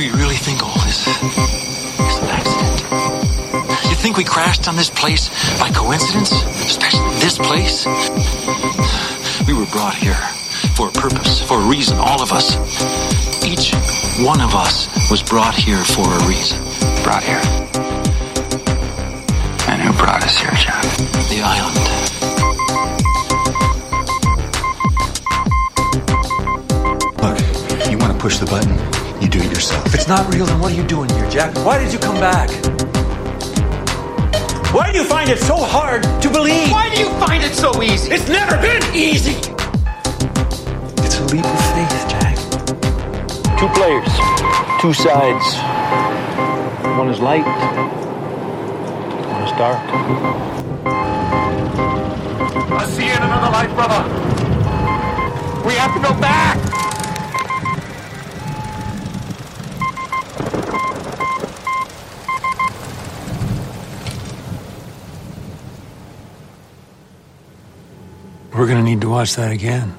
Do you really think all this is an accident? You think we crashed on this place by coincidence? Especially this place? We were brought here for a purpose, for a reason, all of us. Each one of us was brought here for a reason. Brought here. And who brought us here, John? The island. Look, you want to push the button? You do it yourself. If it's not real, then what are you doing here, Jack? Why did you come back? Why do you find it so hard to believe? Why do you find it so easy? It's never been easy! It's a leap of faith, Jack. Two players, two sides. One is light, one is dark. I'll see you in another life, brother. We have to go back! We're gonna need to watch that again.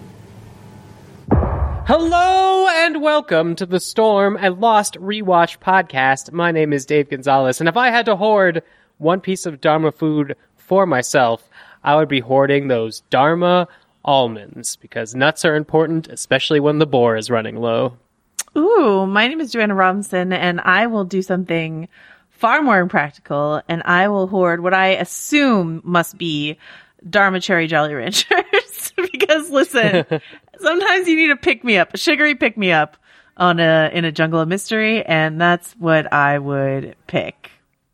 Hello and welcome to the Storm and Lost Rewatch podcast. My name is Dave Gonzalez, and if I had to hoard one piece of Dharma food for myself, I would be hoarding those Dharma almonds, because nuts are important, especially when the boar is running low. Ooh, my name is Joanna Robinson, and I will do something far more impractical, and I will hoard what I assume must be Dharma Cherry Jolly Ranchers. Because listen, sometimes you need a pick-me-up, a sugary pick-me-up in a jungle of mystery, and that's what I would pick.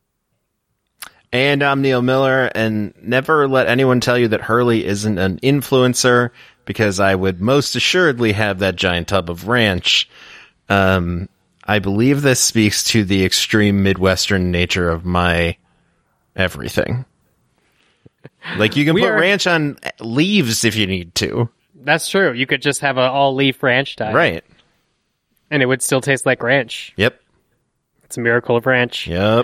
And I'm Neil Miller, and never let anyone tell you that Hurley isn't an influencer, because I would most assuredly have that giant tub of ranch. I believe this speaks to the extreme Midwestern nature of my everything. Like, you can put ranch on leaves if you need to. That's true. You could just have an all-leaf ranch diet. Right. And it would still taste like ranch. Yep. It's a miracle of ranch. Yep.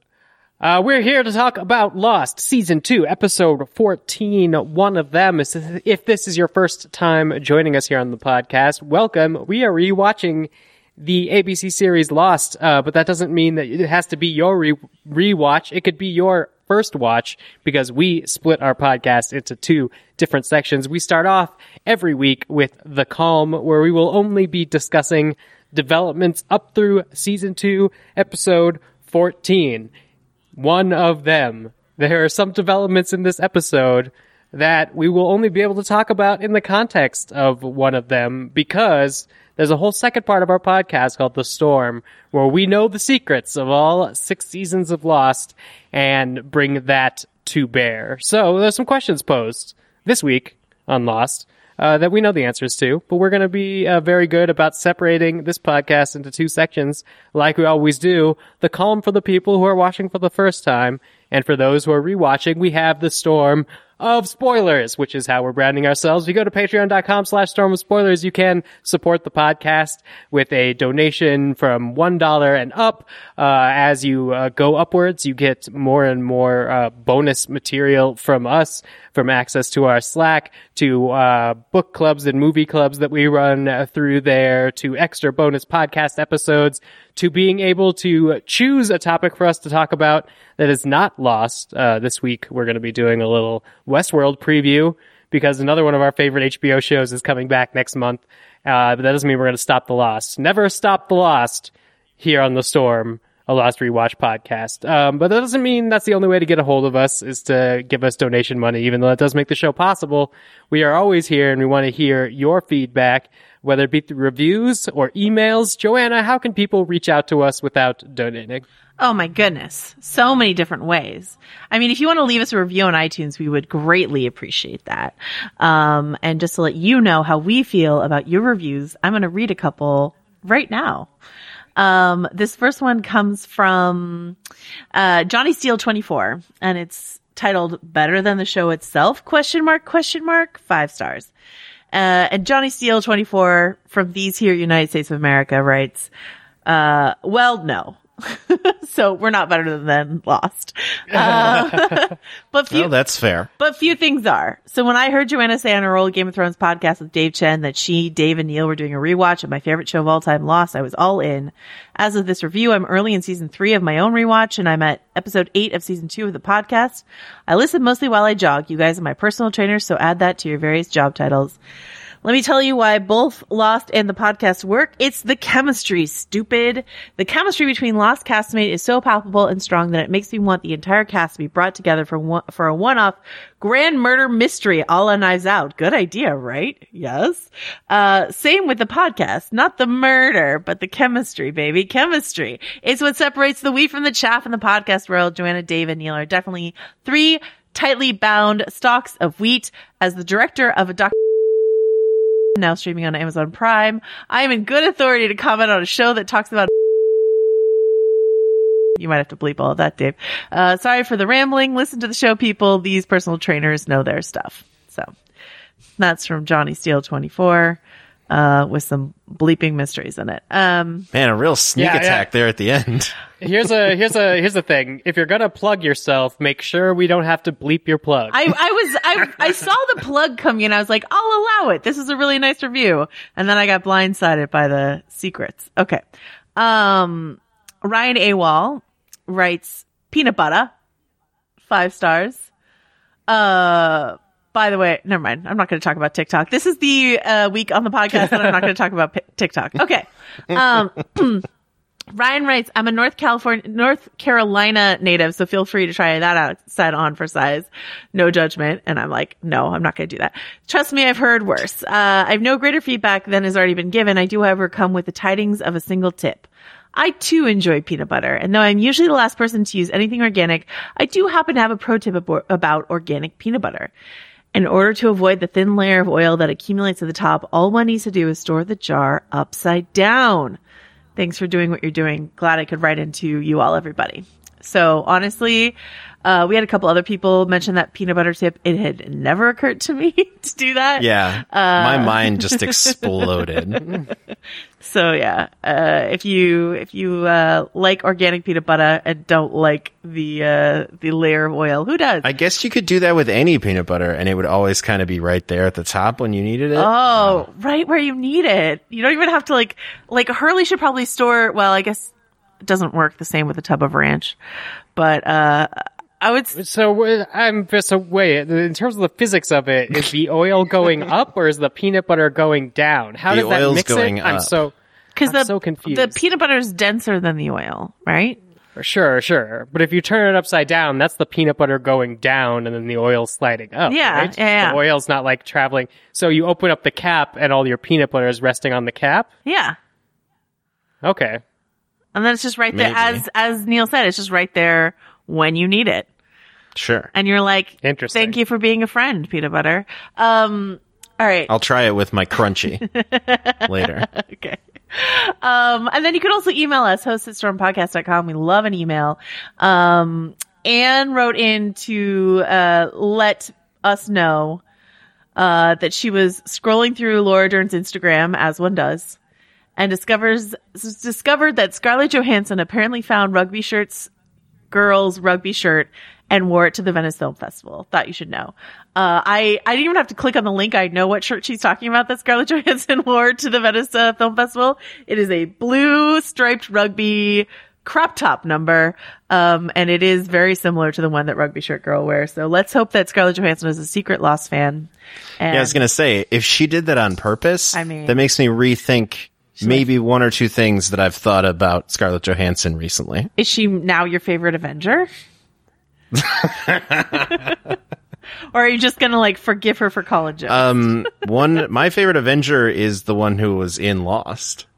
We're here to talk about Lost, Season 2, Episode 14. One of them is, if this is your first time joining us here on the podcast, welcome. We are rewatching the ABC series Lost, but that doesn't mean that it has to be your rewatch. It could be your first watch, because we split our podcast into two different sections. We start off every week with The Calm, where we will only be discussing developments up through Season 2, Episode 14. One of them. There are some developments in this episode that we will only be able to talk about in the context of one of them, because there's a whole second part of our podcast called The Storm, where we know the secrets of all 6 seasons of Lost and bring that to bear. So there's some questions posed this week on Lost that we know the answers to, but we're going to be very good about separating this podcast into 2 sections like we always do. The Calm for the people who are watching for the first time, and for those who are rewatching, we have The Storm of Spoilers, which is how we're branding ourselves. If you go to patreon.com/Storm of Spoilers, you can support the podcast with a donation from $1 and up. As you go upwards, you get more and more bonus material from us, from access to our Slack, to book clubs and movie clubs that we run through there, to extra bonus podcast episodes, to being able to choose a topic for us to talk about that is not Lost. This week, we're going to be doing a little Westworld preview, because another one of our favorite HBO shows is coming back next month. But that doesn't mean we're going to stop the Lost. Never stop the Lost here on The Storm, a Lost Rewatch podcast. But that doesn't mean that's the only way to get a hold of us, is to give us donation money, even though that does make the show possible. We are always here, and we want to hear your feedback, whether it be through reviews or emails. Joanna, how can people reach out to us without donating? Oh my goodness. So many different ways. I mean, if you want to leave us a review on iTunes, we would greatly appreciate that. And just to let you know how we feel about your reviews, I'm going to read a couple right now. This first one comes from Johnny Steele 24, and it's titled "Better Than the Show Itself?" ? 5 stars. And Johnny Steele 24 from these here United States of America writes, well, no. So we're not better than Lost. Oh, that's fair. But few things are. So when I heard Joanna say on her old Game of Thrones podcast with Dave Chen that she, Dave, and Neil were doing a rewatch of my favorite show of all time, Lost, I was all in. As of this review, I'm early in season 3 of my own rewatch, and I'm at episode 8 of season 2 of the podcast. I listen mostly while I jog. You guys are my personal trainers, so add that to your various job titles. Let me tell you why both Lost and the podcast work. It's the chemistry, stupid. The chemistry between Lost castmate is so palpable and strong that it makes me want the entire cast to be brought together for a one-off grand murder mystery a la Knives Out. Good idea, right? Yes. Same with the podcast. Not the murder, but the chemistry, baby. Chemistry. It's what separates the wheat from the chaff in the podcast world. Joanna, Dave, and Neil are definitely 3 tightly bound stalks of wheat. As the director of a now streaming on Amazon Prime, I am in good authority to comment on a show that talks about. You might have to bleep all of that, Dave. Sorry for the rambling. Listen to the show, people. These personal trainers know their stuff. So that's from Johnny Steele 24 with some bleeping mysteries in it. Man, a real sneak attack there at the end. Here's the thing. If you're gonna plug yourself, make sure we don't have to bleep your plug. I saw the plug coming in. I was like, I'll allow it. This is a really nice review. And then I got blindsided by the secrets. Okay. Ryan AWOL writes peanut butter, 5 stars. By the way, never mind. I'm not going to talk about TikTok. This is the week on the podcast that I'm not going to talk about TikTok. Okay. Ryan writes, I'm a North Carolina native, so feel free to try that out. Set on for size. No judgment. And I'm like, no, I'm not going to do that. Trust me, I've heard worse. I have no greater feedback than has already been given. I do, however, come with the tidings of a single tip. I too enjoy peanut butter, and though I'm usually the last person to use anything organic, I do happen to have a pro tip about organic peanut butter. In order to avoid the thin layer of oil that accumulates at the top, all one needs to do is store the jar upside down. Thanks for doing what you're doing. Glad I could write into you all, everybody. So honestly, we had a couple other people mention that peanut butter tip. It had never occurred to me to do that. Yeah. My mind just exploded. So yeah, if you like organic peanut butter and don't like the layer of oil, who does? I guess you could do that with any peanut butter and it would always kind of be right there at the top when you needed it. Oh, right where you need it. You don't even have to like Hurley should probably store, well, I guess it doesn't work the same with a tub of ranch, but I would. So wait, in terms of the physics of it, is the oil going up or is the peanut butter going down? How does that mix going it? Up. I'm so confused. The peanut butter is denser than the oil, right? Sure. But if you turn it upside down, that's the peanut butter going down and then the oil sliding up. Yeah, right? yeah. The oil's not like traveling. So you open up the cap and all your peanut butter is resting on the cap? Yeah. Okay. And then it's just right there, as Neil said, it's just right there when you need it. Sure. And you're like, interesting. Thank you for being a friend, peanut butter. All right. I'll try it with my crunchy later. Okay. And then you can also email us, host@stormpodcast.com. We love an email. Anne wrote in to let us know that she was scrolling through Laura Dern's Instagram, as one does, and discovered that Scarlett Johansson apparently found girl's rugby shirt and wore it to the Venice Film Festival. Thought you should know. I didn't even have to click on the link. I know what shirt she's talking about that Scarlett Johansson wore to the Venice Film Festival. It is a blue striped rugby crop top number. And it is very similar to the one that Rugby Shirt Girl wears. So let's hope that Scarlett Johansson is a secret Lost fan. And I was going to say, if she did that on purpose, that makes me rethink maybe one or two things that I've thought about Scarlett Johansson recently. Is she now your favorite Avenger? Or are you just gonna forgive her for Colin Jones? My favorite Avenger is the one who was in Lost.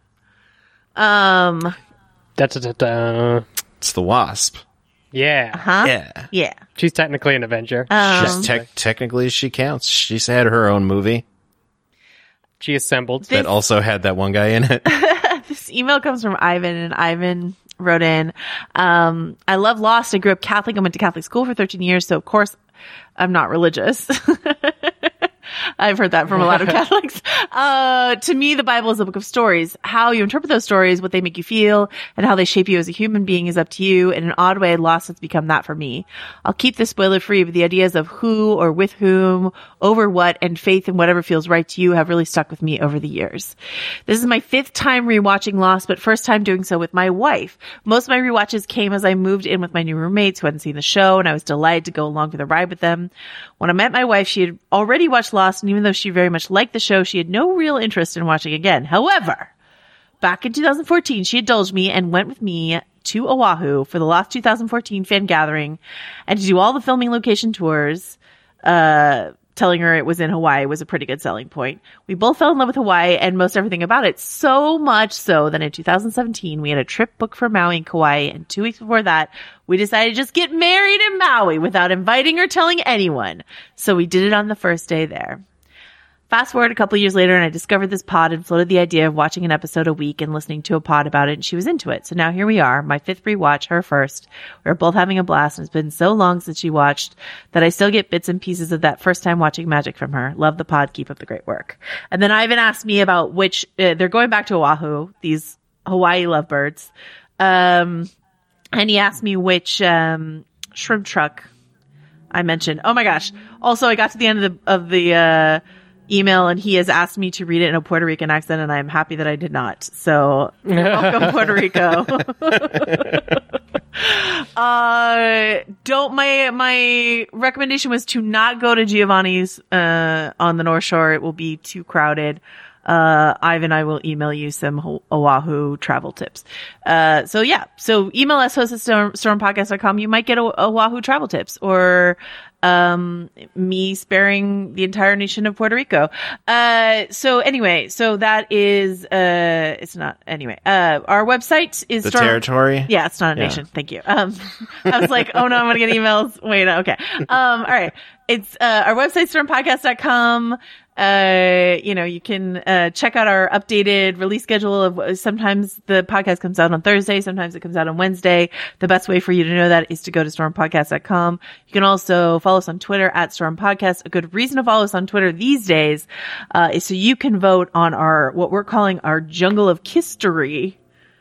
It's the Wasp. Yeah. Uh-huh. Yeah. She's technically an Avenger. Technically, she counts. She's had her own movie. She assembled. That also had that one guy in it. This email comes from Ivan, and Ivan wrote in, I love Lost. I grew up Catholic and went to Catholic school for 13 years, so of course I'm not religious. I've heard that from a lot of Catholics. To me, the Bible is a book of stories. How you interpret those stories, what they make you feel, and how they shape you as a human being is up to you. In an odd way, Lost has become that for me. I'll keep this spoiler free, but the ideas of who or with whom, over what, and faith in whatever feels right to you have really stuck with me over the years. This is my 5th time rewatching Lost, but first time doing so with my wife. Most of my rewatches came as I moved in with my new roommates who hadn't seen the show, and I was delighted to go along for the ride with them. When I met my wife, she had already watched Lost, and even though she very much liked the show, she had no real interest in watching again. However, back in 2014, she indulged me and went with me to Oahu for the Lost 2014 fan gathering and to do all the filming location tours. Telling her it was in Hawaii was a pretty good selling point. We both fell in love with Hawaii and most everything about it, so much so that in 2017, we had a trip booked for Maui and Kauai, and 2 weeks before that, we decided to just get married in Maui without inviting or telling anyone. So we did it on the first day there. Fast forward a couple of years later, and I discovered this pod and floated the idea of watching an episode a week and listening to a pod about it, and she was into it. So now here we are, my 5th rewatch, her first. We're both having a blast, and it's been so long since she watched that I still get bits and pieces of that first time watching magic from her. Love the pod. Keep up the great work. And then Ivan asked me about which, they're going back to Oahu, these Hawaii lovebirds. And he asked me which shrimp truck I mentioned. Oh my gosh. Also, I got to the end of the email, and he has asked me to read it in a Puerto Rican accent, and I'm happy that I did not. So, welcome, Puerto Rico. My recommendation was to not go to Giovanni's on the North Shore. It will be too crowded. Ivan, I will email you some Oahu travel tips. So email us, host@stormpodcast.com. You might get Oahu travel tips, or me sparing the entire nation of Puerto Rico. So that is, it's not, anyway, our website is the territory. Yeah, it's not a nation. Thank you. I was like, oh no, I'm going to get emails. Wait, okay. All right. It's, our website, stormpodcast.com. You can check out our updated release schedule of sometimes the podcast comes out on Thursday, sometimes it comes out on Wednesday. The best way for you to know that is to go to stormpodcast.com. You can also follow us on Twitter @stormpodcast. A good reason to follow us on Twitter these days is so you can vote on what we're calling our Jungle of Kistery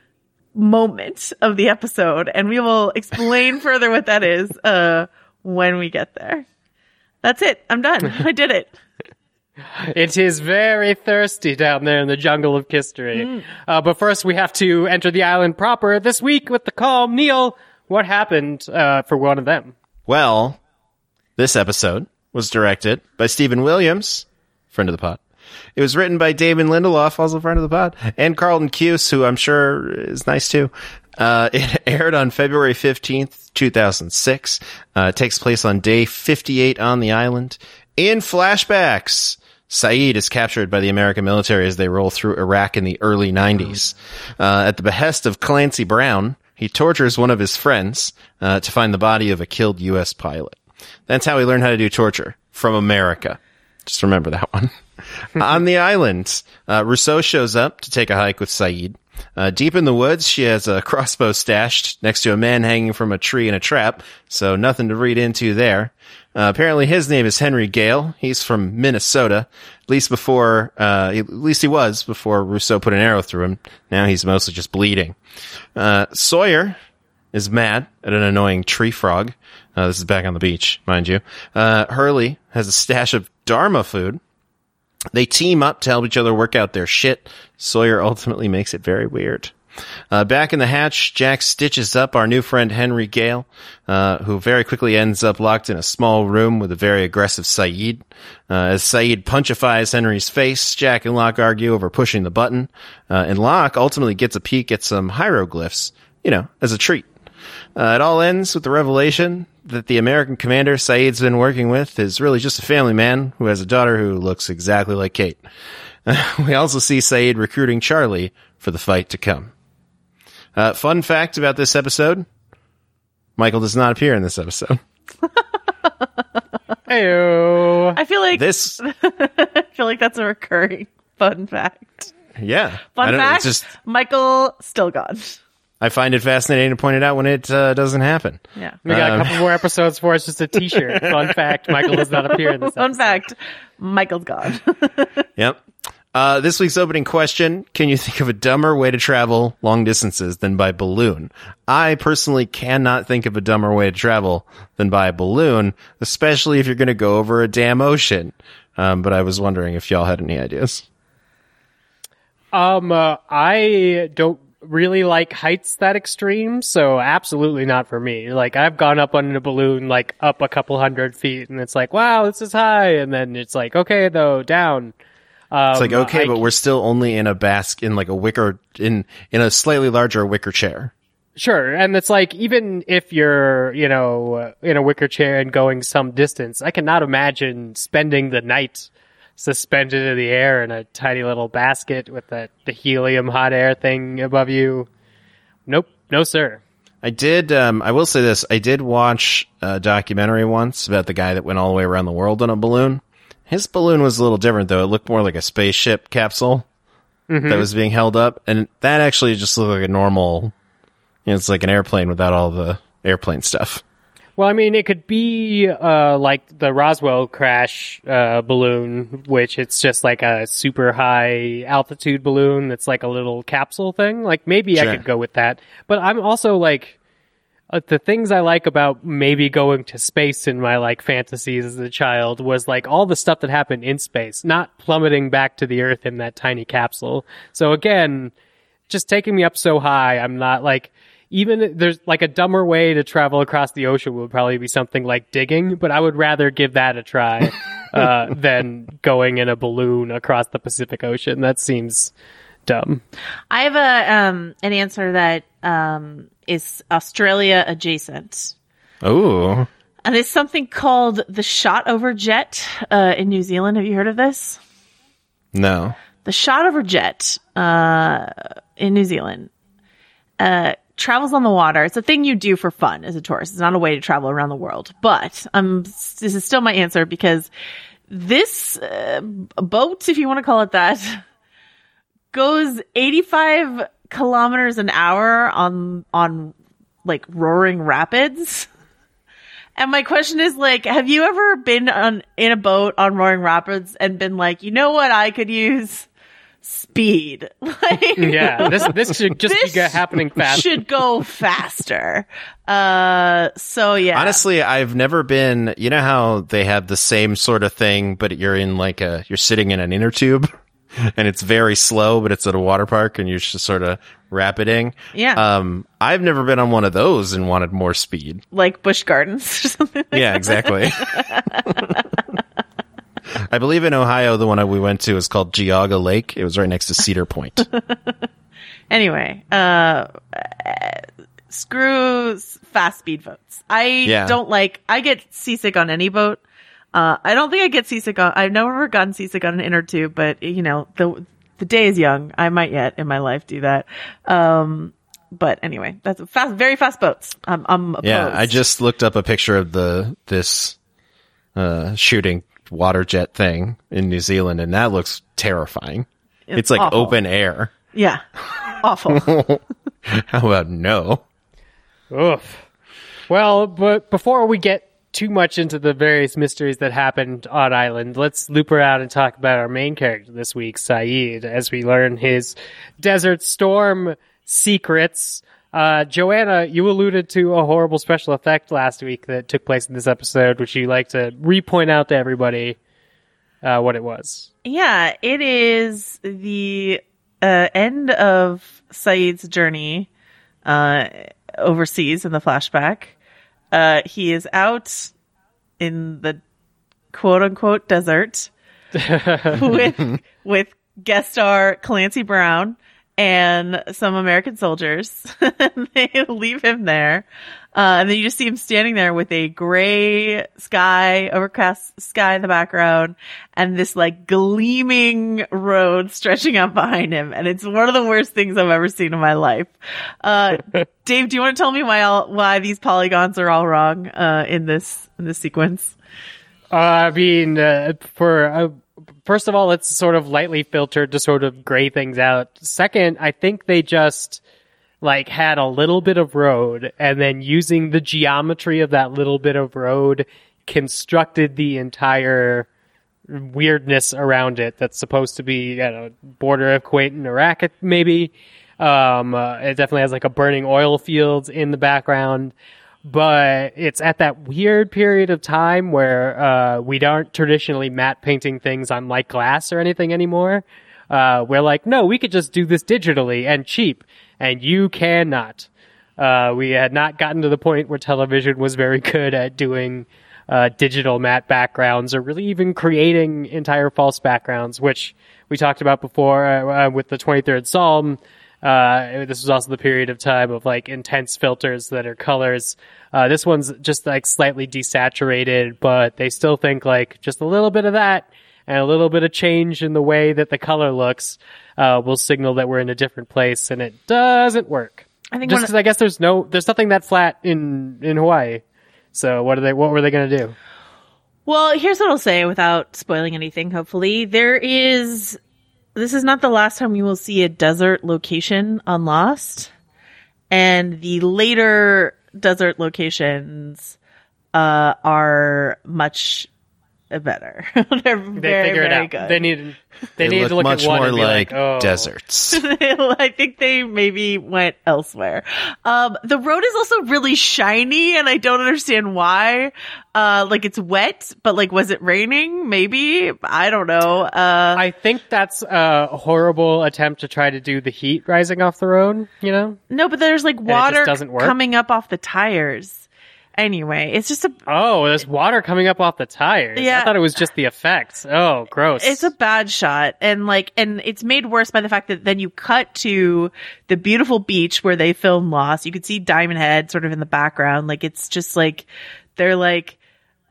moment of the episode, and we will explain further what that is when we get there. That's it. I'm done. I did it. It is very thirsty down there in the jungle of Kistery. But first, we have to enter the island proper this week with the calm. Neil, what happened for one of them? Well, this episode was directed by Stephen Williams, friend of the pod. It was written by Damon Lindelof, also friend of the pod, and Carlton Cuse, who I'm sure is nice too. It aired on February 15th, 2006. It takes place on day 58 on the island. In flashbacks, Saeed is captured by the American military as they roll through Iraq in the early 90s. At the behest of Clancy Brown, he tortures one of his friends to find the body of a killed U.S. pilot. That's how he learned how to do torture, from America. Just remember that one. On the island, Rousseau shows up to take a hike with Saeed. Deep in the woods, she has a crossbow stashed next to a man hanging from a tree in a trap, so nothing to read into there. Apparently his name is Henry Gale. He's from Minnesota. At least he was before Rousseau put an arrow through him. Now he's mostly just bleeding. Sawyer is mad at an annoying tree frog. This is back on the beach, mind you. Hurley has a stash of Dharma food. They team up to help each other work out their shit. Sawyer ultimately makes it very weird. Back in the hatch, Jack stitches up our new friend Henry Gale, who very quickly ends up locked in a small room with a very aggressive Saeed. As Saeed punchifies Henry's face, Jack and Locke argue over pushing the button, and Locke ultimately gets a peek at some hieroglyphs, as a treat. It all ends with the revelation that the American commander Saeed's been working with is really just a family man who has a daughter who looks exactly like Kate. We also see Saeed recruiting Charlie for the fight to come. Fun fact about this episode, Michael does not appear in this episode. Heyo. I feel like that's a recurring fun fact. Yeah. Fun fact, Michael still gone. I find it fascinating to point it out when it doesn't happen. Yeah. We got a couple more episodes for us, just a t-shirt. Fun fact, Michael does not appear in this episode. Fun fact, Michael's gone. Yep. This week's opening question, can you think of a dumber way to travel long distances than by balloon? I personally cannot think of a dumber way to travel than by balloon, especially if you're going to go over a damn ocean. But I was wondering if y'all had any ideas. I don't really like heights that extreme, so absolutely not for me. Like, I've gone up on a balloon, like, up a couple 100 feet, and it's like, wow, this is high, and then it's like, okay, though, down. It's like, okay, but we're still only in a in like a wicker, in a slightly larger wicker chair. Sure, and it's like, even if you're, in a wicker chair and going some distance, I cannot imagine spending the night suspended in the air in a tiny little basket with the helium hot air thing above you. Nope, no sir. I will say this, I did watch a documentary once about the guy that went all the way around the world on a balloon. His balloon was a little different, though. It looked more like a spaceship capsule that was being held up. And that actually just looked like a normal, it's like an airplane without all the airplane stuff. Well, I mean, it could be like the Roswell crash balloon, which it's just like a super high altitude balloon that's like a little capsule thing. Like, maybe Sure. I could go with that. But I'm also like, the things I like about maybe going to space in my like fantasies as a child was like all the stuff that happened in space, not plummeting back to the Earth in that tiny capsule. So again, just taking me up so high, I'm not like, even there's like a dumber way to travel across the ocean would probably be something like digging, but I would rather give that a try than going in a balloon across the Pacific Ocean. That seems dumb. I have an answer that is Australia adjacent. Ooh. And it's something called the Shotover Jet in New Zealand. Have you heard of this? No. The Shotover Jet in New Zealand travels on the water. It's a thing you do for fun as a tourist. It's not a way to travel around the world. But this is still my answer because this boat, if you want to call it that, goes 85 kilometers an hour on like roaring rapids. And my question is like, have you ever been in a boat on roaring rapids and been like, you know what I could use? Speed. Like, Yeah, this should just be happening fast. Should go faster. So yeah. Honestly, I've never been, you know how they have the same sort of thing, but you're in like you're sitting in an inner tube and it's very slow, but it's at a water park and you're just sort of rapiding. Yeah. I've never been on one of those and wanted more speed. Like Busch Gardens or something. Yeah, exactly. I believe in Ohio, the one we went to is called Geauga Lake. It was right next to Cedar Point. Anyway, screw fast speed boats. I get seasick on any boat. I don't think I get seasick I've never gotten seasick on an inner tube, but the day is young. I might yet in my life do that. But anyway, that's very fast boats. I'm opposed. Yeah, I just looked up a picture of this shooting water jet thing in New Zealand, and that looks terrifying. It's like awful. open air. Yeah. Awful. How about no? Oof. Well, but before we get too much into the various mysteries that happened on Island, let's loop around and talk about our main character this week, Saeed, as we learn his Desert Storm secrets. Joanna, you alluded to a horrible special effect last week that took place in this episode. Would you like to re-point out to everybody what it was? Yeah, it is the end of Saeed's journey overseas in the flashback. He is out in the quote-unquote desert with guest star Clancy Brown and some American soldiers. They leave him there. And then you just see him standing there with a gray sky, overcast sky in the background, and this like gleaming road stretching out behind him. And it's one of the worst things I've ever seen in my life. Dave, do you want to tell me why these polygons are all wrong, in this sequence? I mean, first of all, it's sort of lightly filtered to sort of gray things out. Second, I think they just like had a little bit of road, and then using the geometry of that little bit of road constructed the entire weirdness around it that's supposed to be, border of Kuwait and Iraq, maybe. It definitely has like a burning oil fields in the background, but it's at that weird period of time where we aren't traditionally matte painting things on like glass or anything anymore. We're like, no, we could just do this digitally and cheap, and you cannot. We had not gotten to the point where television was very good at doing digital matte backgrounds or really even creating entire false backgrounds, which we talked about before with the 23rd Psalm. This was also the period of time of like intense filters that are colors. This one's just like slightly desaturated, but they still think like just a little bit of that and a little bit of change in the way that the color looks will signal that we're in a different place, and it doesn't work. I think just because I guess there's nothing that flat in Hawaii. So what were they going to do? Well, here's what I'll say without spoiling anything, hopefully. This is not the last time we will see a desert location on Lost. And the later desert locations are much better. They're very, figure it very out. good. They need to look much at one more and be like oh. deserts. I think they maybe went elsewhere. The road is also really shiny, and I don't understand why. Like it's wet, but like, was it raining? Maybe. I don't know. I think that's a horrible attempt to try to do the heat rising off the road, No, but there's like water coming up off the tires. Anyway, it's just there's water coming up off the tires. Yeah. I thought it was just the effects. Oh, gross. It's a bad shot. And it's made worse by the fact that then you cut to the beautiful beach where they filmed Lost. You could see Diamond Head sort of in the background. Like, it's just like, they're like,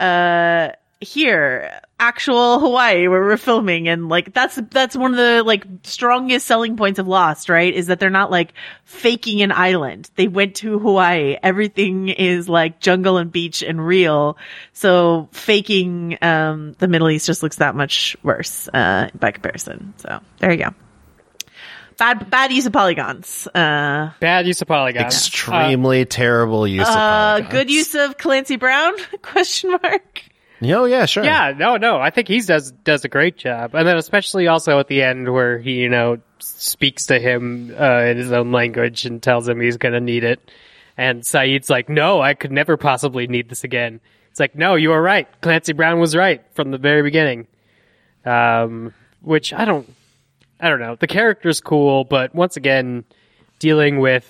here, actual Hawaii where we're filming. And like, that's one of the like strongest selling points of Lost, right? Is that they're not like faking an island. They went to Hawaii. Everything is like jungle and beach and real. So faking, the Middle East just looks that much worse, by comparison. So there you go. Bad use of polygons. Bad use of polygons. Extremely terrible use of polygons. Good use of Clancy Brown? Question mark. Oh, yeah, sure. Yeah, no, I think he does a great job. And then especially also at the end where he, speaks to him in his own language and tells him he's going to need it. And Saeed's like, no, I could never possibly need this again. It's like, no, you were right. Clancy Brown was right from the very beginning. Which I don't know. The character's cool, but once again, dealing with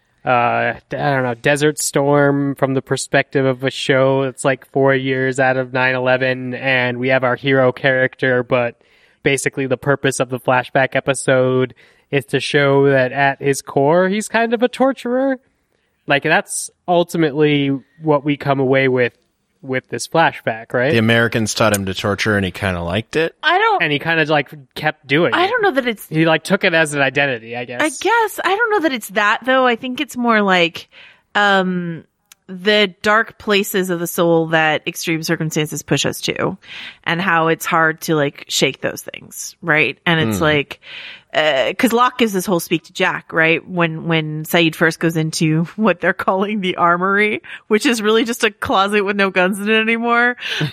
Desert Storm from the perspective of a show that's like 4 years out of 9/11, and we have our hero character, but basically the purpose of the flashback episode is to show that at his core, he's kind of a torturer. Like, that's ultimately what we come away with this flashback, right? The Americans taught him to torture, and he kind of liked it. And he kind of like kept doing it. I don't know that it's... He like took it as an identity, I guess. I don't know that it's that, though. I think it's more like the dark places of the soul that extreme circumstances push us to, and how it's hard to like shake those things, right? And it's like... cause Locke gives this whole speak to Jack, right? When Saeed first goes into what they're calling the armory, which is really just a closet with no guns in it anymore. It's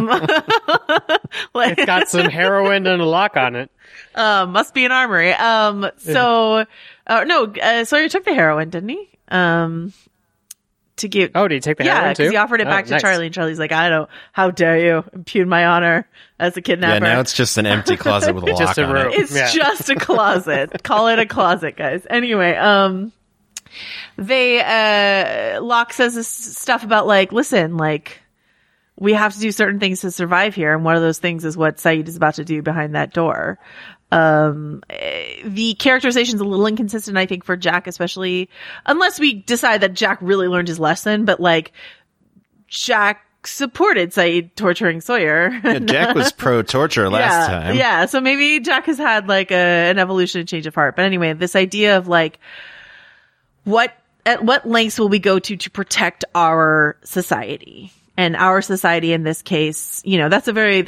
got some heroin and a lock on it. Must be an armory. Sawyer took the heroin, didn't he? Did he take the heroin too? Yeah, because he offered it back to Charlie, and Charlie's like, how dare you impugn my honor as a kidnapper. Yeah, now it's just an empty closet with a lock on it. It's just a closet. Call it a closet, guys. Anyway, Locke says this stuff about like, listen, like, we have to do certain things to survive here, and one of those things is what Saeed is about to do behind that door. The characterization's a little inconsistent, I think, for Jack, especially unless we decide that Jack really learned his lesson, but like, Jack supported Saeed torturing Sawyer. Yeah, Jack was pro-torture last time. Yeah, so maybe Jack has had like an evolution and change of heart. But anyway, this idea of like, at what lengths will we go to protect our society? And our society in this case, that's a very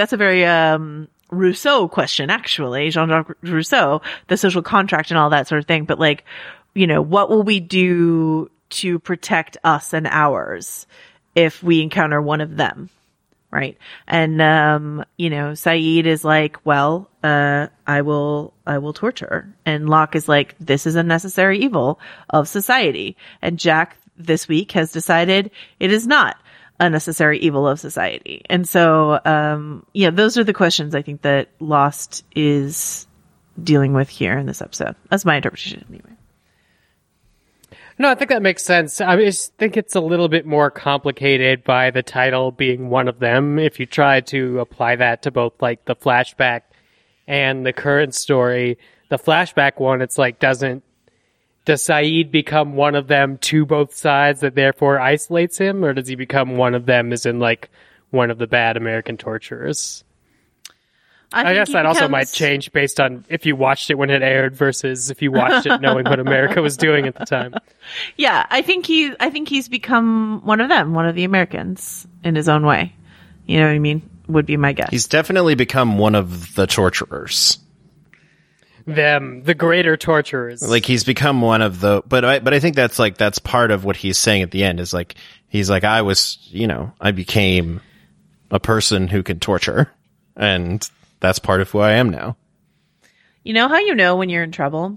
Rousseau question, actually, Jean-Jacques Rousseau, the social contract and all that sort of thing. But like, what will we do to protect us and ours if we encounter one of them? Right. And, Saeed is like, well, I will torture. And Locke is like, this is a necessary evil of society. And Jack this week has decided it is not a necessary evil of society. And so, those are the questions I think that Lost is dealing with here in this episode. That's my interpretation anyway. No, I think that makes sense. I just think it's a little bit more complicated by the title being one of them. If you try to apply that to both like the flashback and the current story, the flashback one, it's like, does Saeed become one of them to both sides that therefore isolates him? Or does he become one of them as in like one of the bad American torturers? I guess that also might change based on if you watched it when it aired versus if you watched it knowing what America was doing at the time. Yeah, I think he's become one of them, one of the Americans in his own way. You know what I mean? Would be my guess. He's definitely become one of the torturers. The greater torturers. Like he's become one of the, but I think that's part of what he's saying at the end is like, he's like, I became a person who can torture, and that's part of who I am now. You know how you know when you're in trouble?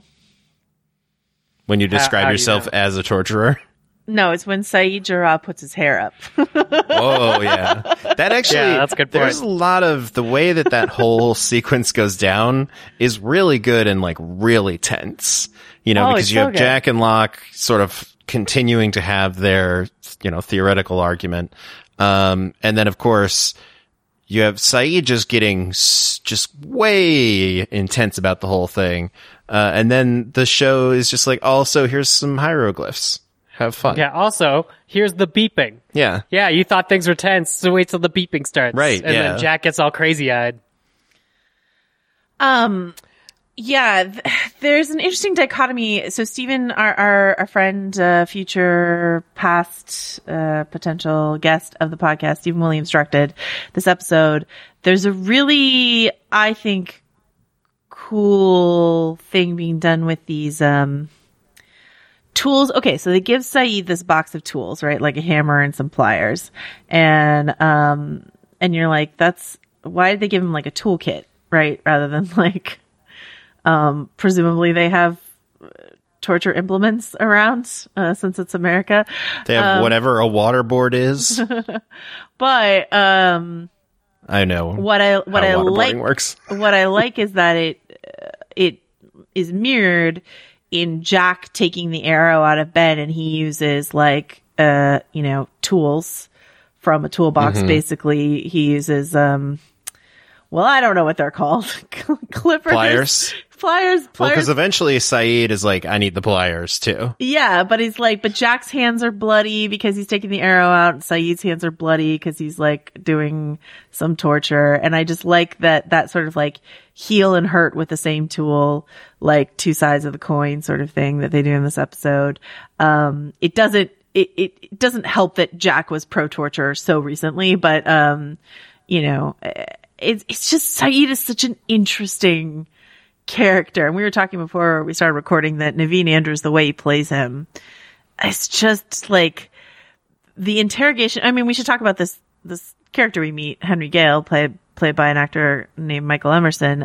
When you describe yourself as a torturer? No, it's when Saeed Jarrah puts his hair up. Oh, yeah. That actually, that's a good point. There's a lot of the way that whole sequence goes down is really good and like really tense, because you have Jack and Locke sort of continuing to have their, theoretical argument. And then of course, you have Saeed just getting just way intense about the whole thing. And then the show is just like, also, here's some hieroglyphs. Have fun. Yeah, also, here's the beeping. Yeah. Yeah, you thought things were tense, so wait till the beeping starts. Right, and then Jack gets all crazy-eyed. There's an interesting dichotomy. So Stephen, our friend, future past, potential guest of the podcast, Stephen Williams directed this episode. There's a really, I think, cool thing being done with these, tools. Okay. So they give Saeed this box of tools, right? Like a hammer and some pliers. And you're like, why did they give him like a toolkit, right? Rather than like, presumably they have torture implements around, since it's America. They have whatever a waterboard is. But, I know what I like works. What I like is that it is mirrored in Jack taking the arrow out of bed, and he uses like, tools from a toolbox. Mm-hmm. Basically, he uses, I don't know what they're called. Clippers. Pliers. Pliers. Well, because eventually Saeed is like, I need the pliers too. Yeah, but he's like, but Jack's hands are bloody because he's taking the arrow out, and Saeed's hands are bloody because he's like doing some torture. And I just like that sort of like heal and hurt with the same tool, like two sides of the coin sort of thing that they do in this episode. It doesn't help that Jack was pro-torture so recently, but, it's just Saeed is such an interesting character. And we were talking before we started recording that Naveen Andrews, the way he plays him, it's just like the interrogation. I mean, we should talk about this character we meet, Henry Gale, played by an actor named Michael Emerson.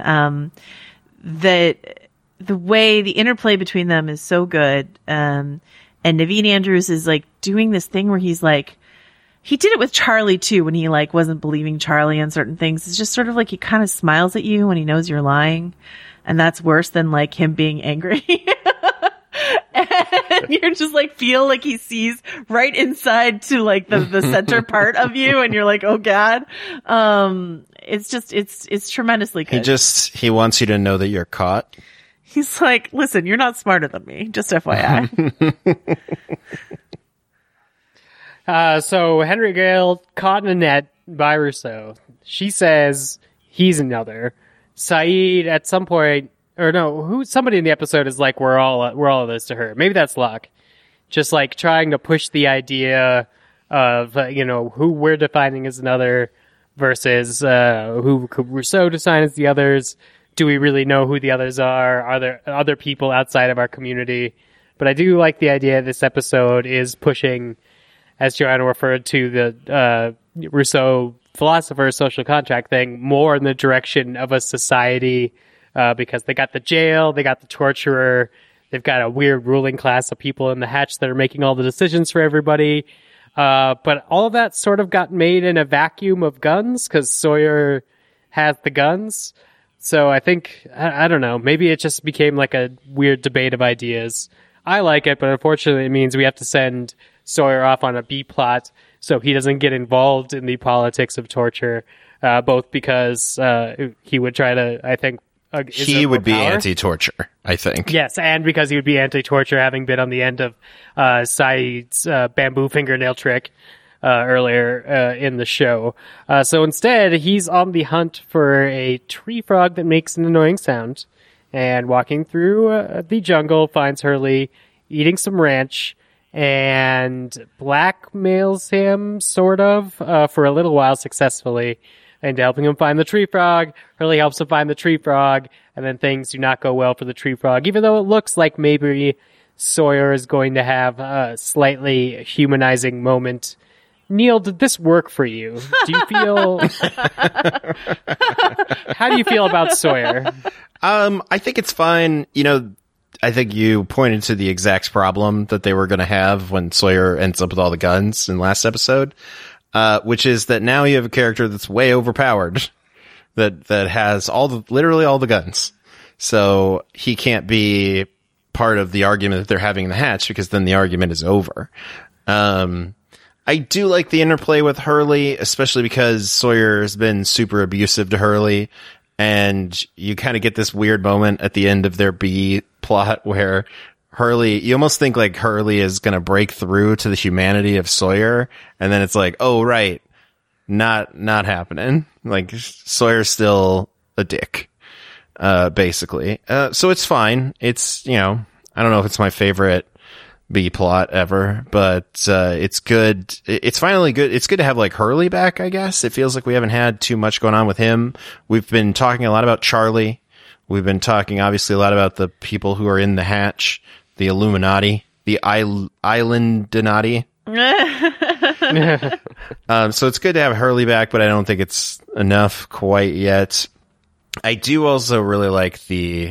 That the way the interplay between them is so good. And Naveen Andrews is like doing this thing where he's like, he did it with Charlie too, when he like wasn't believing Charlie on certain things. It's just sort of like he kind of smiles at you when he knows you're lying. And that's worse than like him being angry. And you're just like, feel like he sees right inside to like the center part of you. And you're like, oh God. It's just, it's tremendously good. He wants you to know that you're caught. He's like, listen, you're not smarter than me. Just FYI. So Henry Gale caught in a net by Rousseau. She says he's another. Saeed at some point, or no, somebody in the episode is like, we're all of this to her. Maybe that's Locke. Just like trying to push the idea of, who we're defining as another versus, who could Rousseau define as the others. Do we really know who the others are? Are there other people outside of our community But I do like the idea this episode is pushing, as Joanna referred to, the Rousseau philosopher social contract thing more in the direction of a society, because they got the jail, they got the torturer, they've got a weird ruling class of people in the hatch that are making all the decisions for everybody. But all of that sort of got made in a vacuum of guns because Sawyer has the guns. So I think, I don't know, maybe it just became like a weird debate of ideas. I like it, but unfortunately it means we have to send Sawyer off on a B plot so he doesn't get involved in the politics of torture, both because he would try to, I think, he would be anti-torture, I think. Yes, and because he would be anti-torture, having been on the end of Saeed's bamboo fingernail trick earlier in the show. So instead, he's on the hunt for a tree frog that makes an annoying sound, and walking through the jungle finds Hurley eating some ranch and blackmails him, sort of, for a little while successfully, into helping him find the tree frog. Hurley helps him find the tree frog, and then things do not go well for the tree frog, even though it looks like maybe Sawyer is going to have a slightly humanizing moment. Neil, did this work for you? Do you feel... How do you feel about Sawyer? I think it's fine. You know, I think you pointed to the exact problem that they were going to have when Sawyer ends up with all the guns in last episode. Which is that now you have a character that's way overpowered, that has literally all the guns. So he can't be part of the argument that they're having in the hatch, because then the argument is over. I do like the interplay with Hurley, especially because Sawyer has been super abusive to Hurley, and you kind of get this weird moment at the end of their B plot where Hurley, you almost think like Hurley is going to break through to the humanity of Sawyer. And then it's like, oh, right. Not happening. Like Sawyer's still a dick, basically. So it's fine. It's, you know, I don't know if it's my favorite B plot ever, but, it's good. It's finally good. It's good to have like Hurley back, I guess. It feels like we haven't had too much going on with him. We've been talking a lot about Charlie. We've been talking obviously a lot about the people who are in the hatch. The Illuminati, the Islandinati. So it's good to have Hurley back, but I don't think it's enough quite yet. I do also really like the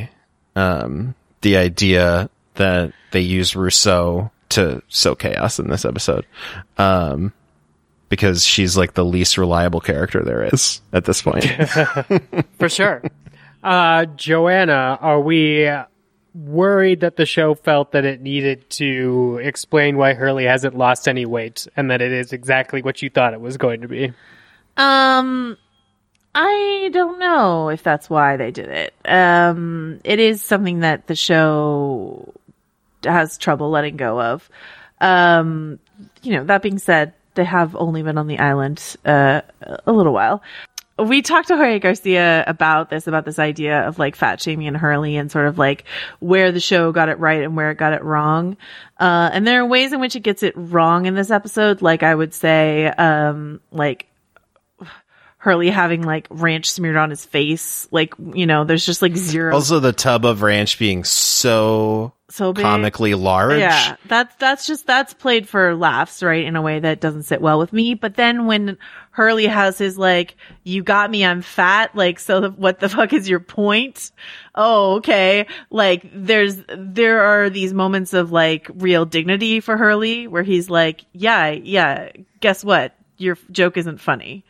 idea that they use Rousseau to sow chaos in this episode. Because she's like the least reliable character there is at this point. For sure. Joanna, are we worried that the show felt that it needed to explain why Hurley hasn't lost any weight and that it is exactly what you thought it was going to be? I don't know if that's why they did it. It is something that the show has trouble letting go of. You know, that being said, they have only been on the island a little while. We talked to Jorge Garcia about this idea of like fat shaming and Hurley and sort of like where the show got it right and where it got it wrong. And there are ways in which it gets it wrong in this episode. Like I would say, like Hurley having like ranch smeared on his face. Like, you know, there's just like zero. Also the tub of ranch being so big, comically large. Yeah. That's played for laughs, right? In a way that doesn't sit well with me. But then when Hurley has his like, you got me, I'm fat. Like, so what the fuck is your point? Oh, okay. Like there are these moments of like real dignity for Hurley where he's like, yeah, guess what? Your joke isn't funny.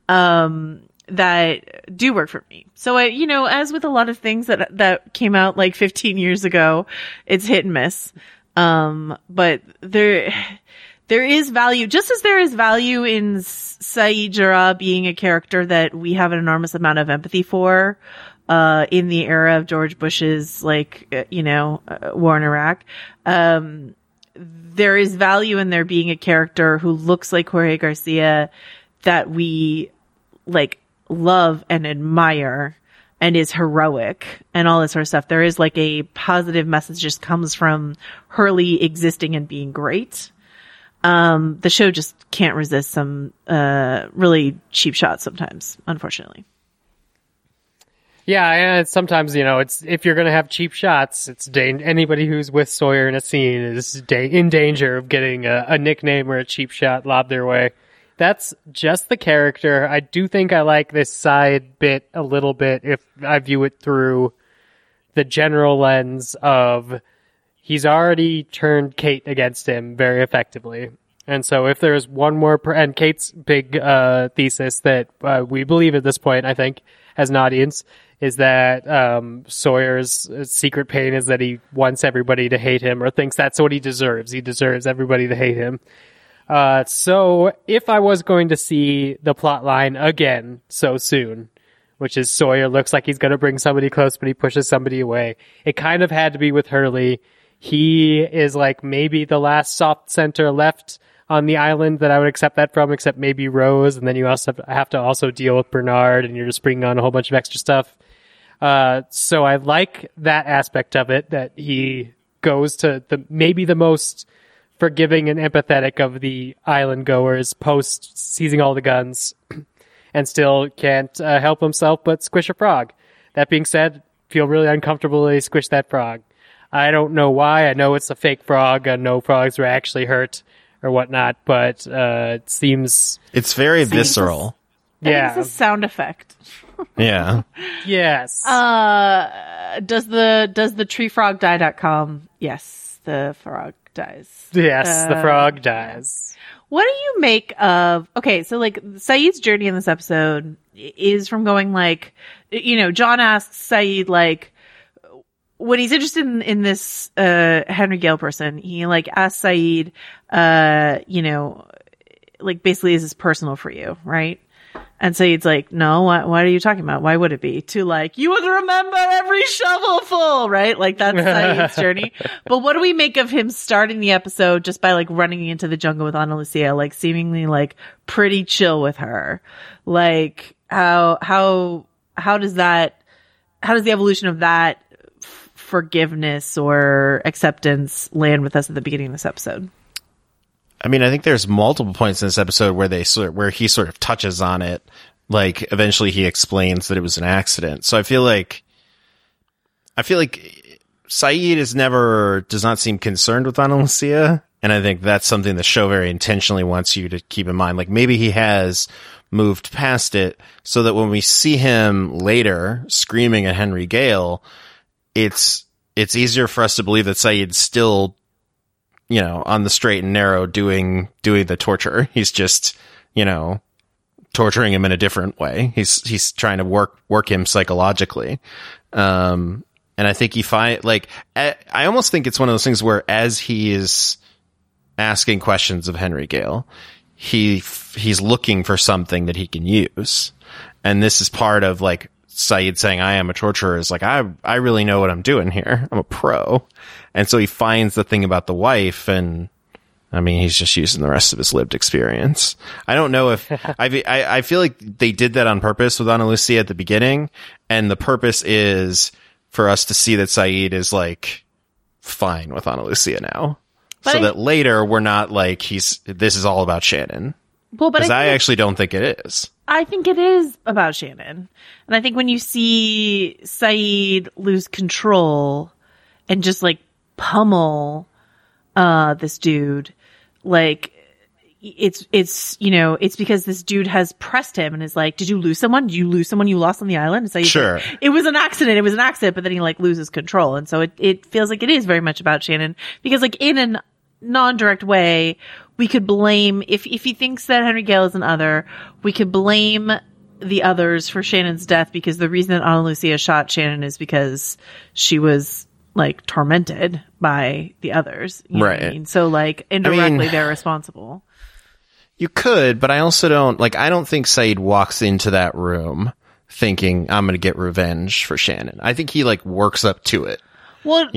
That do work for me. So you know, as with a lot of things that came out like 15 years ago, it's hit and miss. But there is value, just as there is value in Saeed Jarrah being a character that we have an enormous amount of empathy for, in the era of George Bush's, like, you know, war in Iraq. There is value in there being a character who looks like Jorge Garcia that we like love and admire and is heroic and all this sort of stuff. There is like a positive message just comes from Hurley existing and being great. The show just can't resist some really cheap shots sometimes, unfortunately. Yeah, and sometimes, it's if you're going to have cheap shots, anybody who's with Sawyer in a scene is in danger of getting a nickname or a cheap shot lobbed their way. That's just the character. I do think I like this side bit a little bit if I view it through the general lens of he's already turned Kate against him very effectively. And so if there's one more, and Kate's big thesis that we believe at this point, I think, as an audience, is that Sawyer's secret pain is that he wants everybody to hate him or thinks that's what he deserves. He deserves everybody to hate him. So if I was going to see the plot line again so soon, which is Sawyer looks like he's going to bring somebody close, but he pushes somebody away, it kind of had to be with Hurley. He is like maybe the last soft center left on the island that I would accept that from, except maybe Rose, and then you also have to also deal with Bernard, and you're just bringing on a whole bunch of extra stuff. So I like that aspect of it, that he goes to maybe the most forgiving and empathetic of the island goers post seizing all the guns and still can't help himself but squish a frog. That being said, feel really uncomfortable that he squished that frog. I don't know why. I know it's a fake frog. I know frogs were actually hurt or whatnot, but it seems... It's very visceral. Yeah. It's a sound effect. Yeah. Yes. Does the treefrogdie.com? Yes, the frog dies. Yes, the frog dies. What do you make of, okay, so like Saeed's journey in this episode is from going like, John asks Saeed like, when he's interested in this, Henry Gale person, he like asks Saeed, like basically is this personal for you, right? And Saeed's like, no, what are you talking about? Why would it be? To like, you would remember every shovelful, right? Like that's Saeed's journey. But what do we make of him starting the episode just by like running into the jungle with Ana Lucia, like seemingly like pretty chill with her? Like how does the evolution of that forgiveness or acceptance land with us at the beginning of this episode? I mean, I think there's multiple points in this episode where he sort of touches on it. Like eventually he explains that it was an accident. So I feel like Saeed does not seem concerned with Ana Lucia. And I think that's something the show very intentionally wants you to keep in mind. Like maybe he has moved past it so that when we see him later screaming at Henry Gale, it's easier for us to believe that Saeed's still, on the straight and narrow doing the torture. He's just, torturing him in a different way. He's trying to work him psychologically. And I think I almost think it's one of those things where as he is asking questions of Henry Gale, he's looking for something that he can use. And this is part of like Saeed saying, I am a torturer, is like, I really know what I'm doing here. I'm a pro. And so he finds the thing about the wife, and I mean, he's just using the rest of his lived experience. I don't know if I feel like they did that on purpose with Ana Lucia at the beginning, and the purpose is for us to see that Saeed is like fine with Ana Lucia now, but that later we're not like this is all about Shannon. Well, but I actually don't think it is. I think it is about Shannon. And I think when you see Saeed lose control and just like pummel this dude, like it's because this dude has pressed him and is like, did you lose someone? Did you lose someone you lost on the island? And Saeed's sure. Like, it was an accident, but then he like loses control. And so it feels like it is very much about Shannon, because like in a non-direct way, we could blame, if he thinks that Henry Gale is an other, we could blame the others for Shannon's death, because the reason that Ana Lucia shot Shannon is because she was like tormented by the others. You know what I mean? So like indirectly they're responsible. You could, but I also I don't think Saeed walks into that room thinking I'm going to get revenge for Shannon. I think he like works up to it. Well,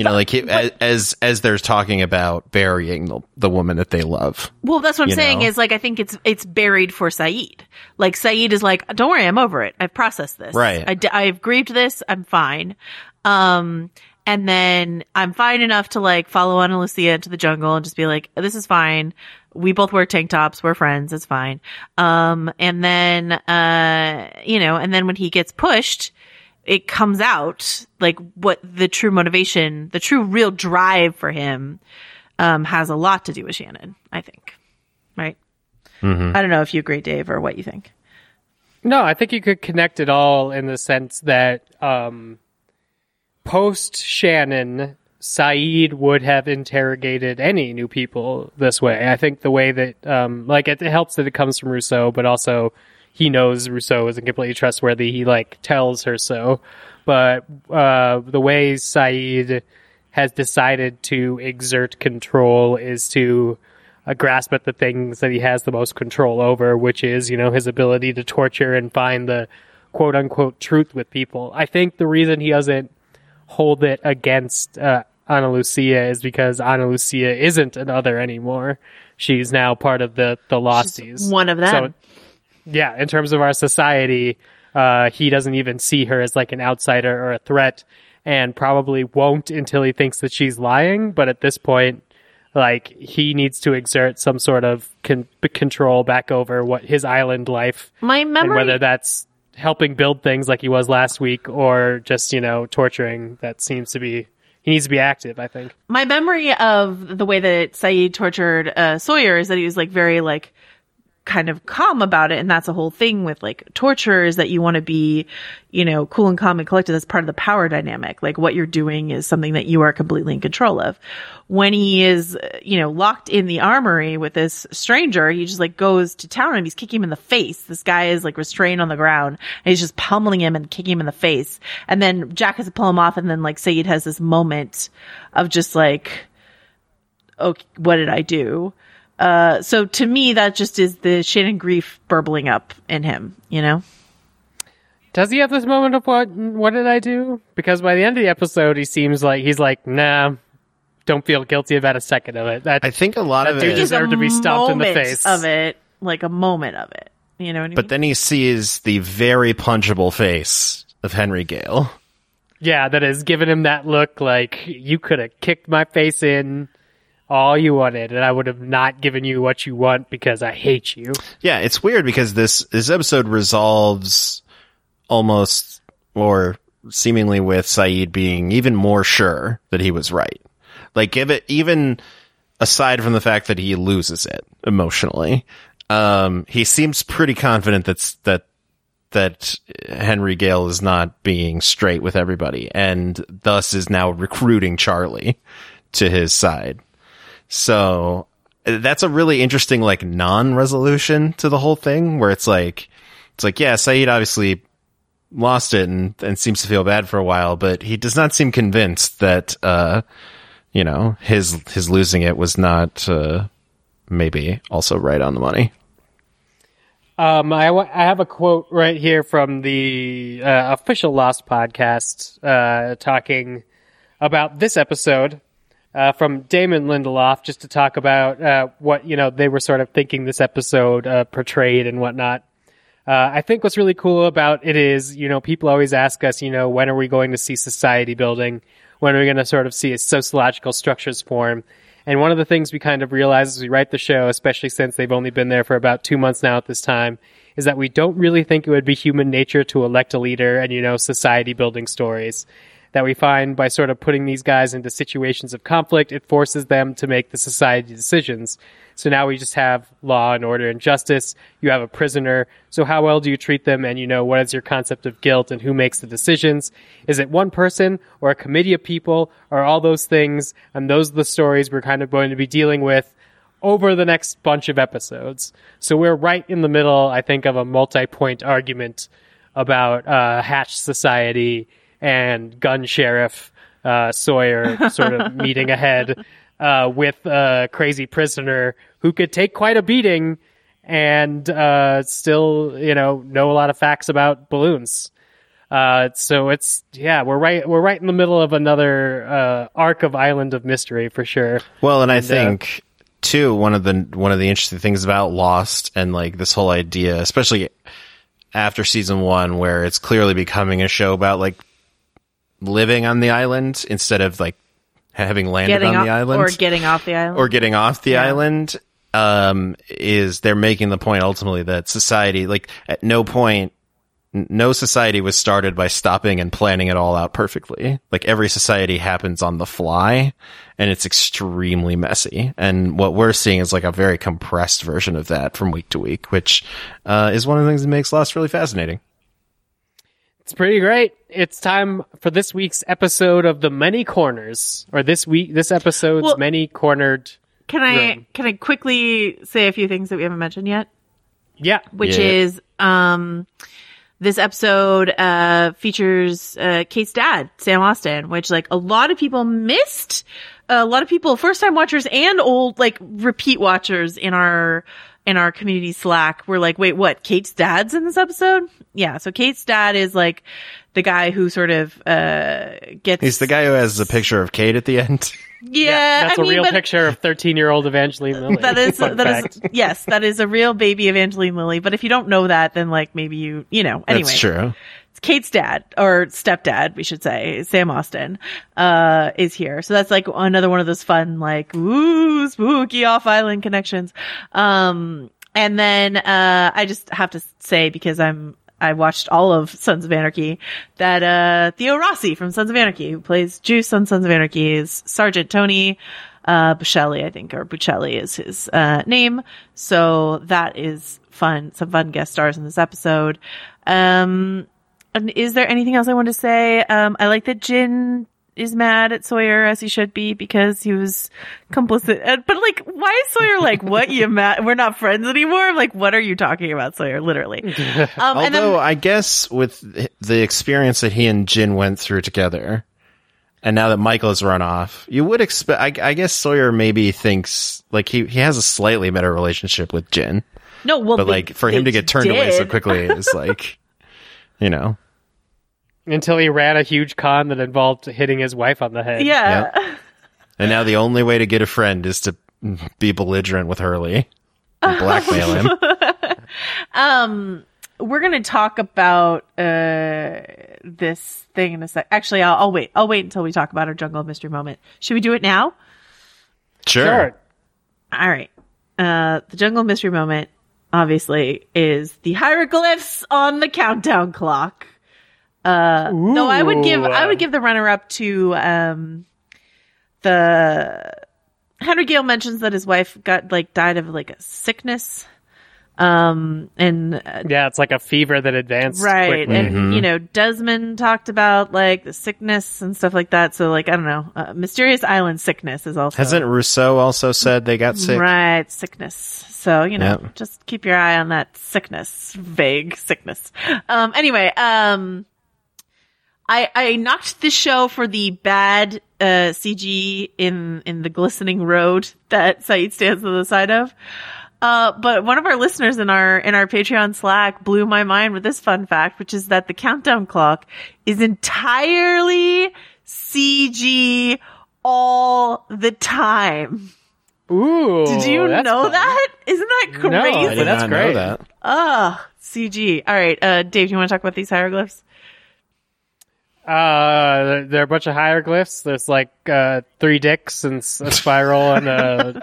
as they're talking about burying the woman that they love. Well, that's what I'm saying is like, I think it's buried for Saeed. Like Saeed is like, don't worry, I'm over it. I've processed this. Right. I've grieved this. I'm fine. And then I'm fine enough to like follow Ana Lucia into the jungle and just be like, this is fine. We both wear tank tops. We're friends. It's fine. And then when he gets pushed it comes out, like, what the true motivation, the true real drive for him, has a lot to do with Shannon, I think. Right? I don't know if you agree, Dave, or what you think. No, I think you could connect it all in the sense that post Shannon, Sayid would have interrogated any new people this way. I think the way that, like, it helps that it comes from Rousseau, but also he knows Rousseau isn't completely trustworthy. He, like, tells her so. But the way Sayid has decided to exert control is to grasp at the things that he has the most control over, which is, you know, his ability to torture and find the quote-unquote truth with people. I think the reason he doesn't hold it against Ana Lucia is because Ana Lucia isn't an other anymore. She's now part of the Losties. She's one of them. So, yeah, in terms of our society, he doesn't even see her as like an outsider or a threat, and probably won't until he thinks that she's lying. But at this point, like, he needs to exert some sort of control back over what his island life. My memory, and whether that's helping build things like he was last week, or just, you know, torturing. That seems to be, he needs to be active, I think. My memory of the way that Sayid tortured Sawyer is that he was, like, very, like, kind of calm about it, and that's a whole thing with, like, torture, is that you want to be, you know, cool and calm and collected. That's part of the power dynamic. Like, what you're doing is something that you are completely in control of. When he is, you know, locked in the armory with this stranger, he just, like, goes to town on him. He's kicking him in the face. This guy is, like, restrained on the ground, and he's just pummeling him and kicking him in the face. And then Jack has to pull him off, and then, like, Sayid has this moment of just, like, okay, what did I do? So to me, that just is the Shannon grief burbling up in him, you know? Does he have this moment of what did I do? Because by the end of the episode, he seems like, he's like, nah, don't feel guilty about a second of it. I think a lot of it deserved to be stomped in the face. Of it, like a moment of it. You know what I mean? But then he sees the very punchable face of Henry Gale. Yeah, that has given him that look like, you could have kicked my face in all you wanted, and I would have not given you what you want because I hate you. Yeah, it's weird because this episode resolves almost, or seemingly, with Sayid being even more sure that he was right. Like, give it, even aside from the fact that he loses it emotionally, he seems pretty confident that Henry Gale is not being straight with everybody, and thus is now recruiting Charlie to his side. So that's a really interesting, like, non-resolution to the whole thing, where it's like, yeah, Sayid obviously lost it and seems to feel bad for a while, but he does not seem convinced that, you know, his losing it was not, maybe also right on the money. I have a quote right here from the official Lost podcast, talking about this episode. From Damon Lindelof, just to talk about what, you know, they were sort of thinking this episode portrayed and whatnot. I think what's really cool about it is, you know, people always ask us, you know, when are we going to see society building? When are we going to sort of see sociological structures form? And one of the things we kind of realize as we write the show, especially since they've only been there for about 2 months now at this time, is that we don't really think it would be human nature to elect a leader and, you know, society building stories. That we find by sort of putting these guys into situations of conflict, it forces them to make the society decisions. So now we just have law and order and justice. You have a prisoner. So how well do you treat them? And, you know, what is your concept of guilt and who makes the decisions? Is it one person or a committee of people or all those things? And those are the stories we're kind of going to be dealing with over the next bunch of episodes. So we're right in the middle, I think, of a multi-point argument about Hatch society and gun sheriff Sawyer sort of meeting ahead with a crazy prisoner who could take quite a beating and still, you know a lot of facts about balloons. So it's, yeah, we're right in the middle of another arc of Island of Mystery for sure. Well, and I think too, one of the interesting things about Lost and, like, this whole idea, especially after season 1, where it's clearly becoming a show about, like, living on the island instead of, like, having landed on the island, or getting off the island, is they're making the point ultimately that society, like, at no point no society was started by stopping and planning it all out perfectly. Like, every society happens on the fly, and it's extremely messy. And what we're seeing is like a very compressed version of that from week to week, which is one of the things that makes Lost really fascinating. It's pretty great. It's time for this week's episode of The Many Corners, or this episode's Many Cornered. Can I quickly say a few things that we haven't mentioned yet? Yeah. Which is, this episode features Kate's dad, Sam Austin, which like a lot of people missed. A lot of people, first time watchers and old like repeat watchers in our community Slack were like, wait, what? Kate's dad's in this episode? Yeah. So Kate's dad is like the guy who sort of gets. He's the guy who has the picture of Kate at the end. Yeah, that's a real picture of 13-year-old Evangeline Lilly. That is a real baby Evangeline Lilly. But if you don't know that, then like maybe you know. Anyway, that's true. It's Kate's dad, or stepdad, we should say. Sam Austin is here, so that's like another one of those fun, like ooh, spooky off-island connections. And then I just have to say, because I watched all of Sons of Anarchy, that Theo Rossi from Sons of Anarchy, who plays Juice on Sons of Anarchy, is Sergeant Tony Buscelli, I think, or Buccelli is his name. So that is fun. Some fun guest stars in this episode. And is there anything else I want to say? I like that Jin is mad at Sawyer, as he should be, because he was complicit. But like, why is Sawyer like, what, you mad? We're not friends anymore? I'm like, what are you talking about, Sawyer? Literally. Although I guess with the experience that he and Jin went through together, and now that Michael has run off, you would expect, I guess Sawyer maybe thinks like he has a slightly better relationship with Jin. No, well, but like for him to get turned away so quickly is like, you know. Until he ran a huge con that involved hitting his wife on the head. Yeah. Yep. And now the only way to get a friend is to be belligerent with Hurley and blackmail him. We're going to talk about this thing in a sec. Actually, I'll wait. I'll wait until we talk about our Jungle of Mystery moment. Should we do it now? Sure. All right. The Jungle of Mystery moment, obviously, is the hieroglyphs on the countdown clock. No, I would give the runner up to the Henry Gale mentions that his wife died of like a sickness. And yeah, it's like a fever that advanced right. quickly. And you know, Desmond talked about like the sickness and stuff like that. So like, I don't know, mysterious island sickness is also. Hasn't Rousseau also said they got sick? Right, sickness. So, you know, just keep your eye on that sickness, vague sickness. Anyway, I knocked this show for the bad CG in the glistening road that Saeed stands on the side of. But one of our listeners in our Patreon Slack blew my mind with this fun fact, which is that the countdown clock is entirely CG all the time. Ooh. Did you know that? Isn't that crazy? No, I did that's not great. know that. CG. All right, Dave, do you want to talk about these hieroglyphs? There are a bunch of hieroglyphs. There's like 3 dicks and a spiral and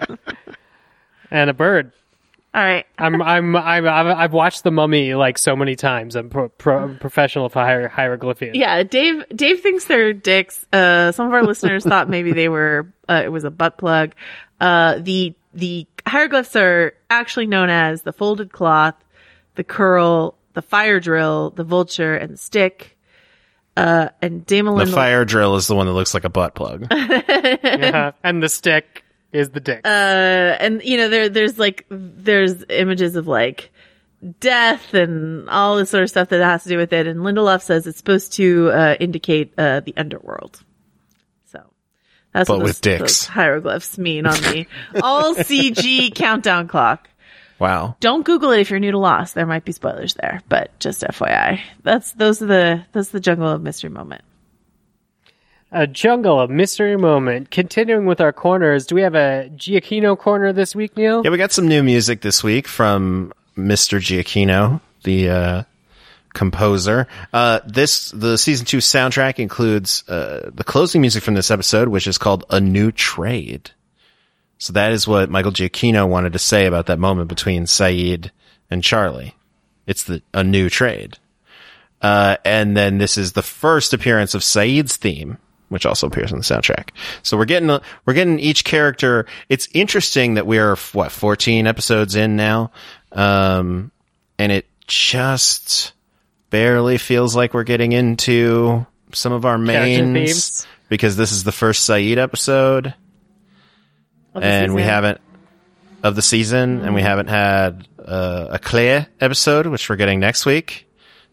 a bird. All right. I've watched The Mummy like so many times. I'm professional hieroglyphian. Yeah, Dave thinks they're dicks. Some of our listeners thought maybe they were it was a butt plug. The hieroglyphs are actually known as the folded cloth, the curl, the fire drill, the vulture, and the stick. And Dame Melinda. The fire drill is the one that looks like a butt plug. And the stick is the dick. And you know, there's images of like death and all this sort of stuff that has to do with it. And Lindelof says it's supposed to indicate the underworld. So that's but what with dicks. those hieroglyphs mean on the all CG countdown clock. Wow. Don't Google it if you're new to Lost. There might be spoilers there, but just FYI. That's the Jungle of Mystery moment. A Jungle of Mystery moment. Continuing with our corners, do we have a Giacchino corner this week, Neil? Yeah, we got some new music this week from Mr. Giacchino, the composer. The season 2 soundtrack includes the closing music from this episode, which is called A New Trade. So that is what Michael Giacchino wanted to say about that moment between Saeed and Charlie. It's a new trade. And then this is the first appearance of Saeed's theme, which also appears on the soundtrack. So we're getting each character. It's interesting that we are 14 episodes in now. And it just barely feels like we're getting into some of our mains, because this is the first Saeed episode and we haven't of the season, and we haven't had a Claire episode, which we're getting next week.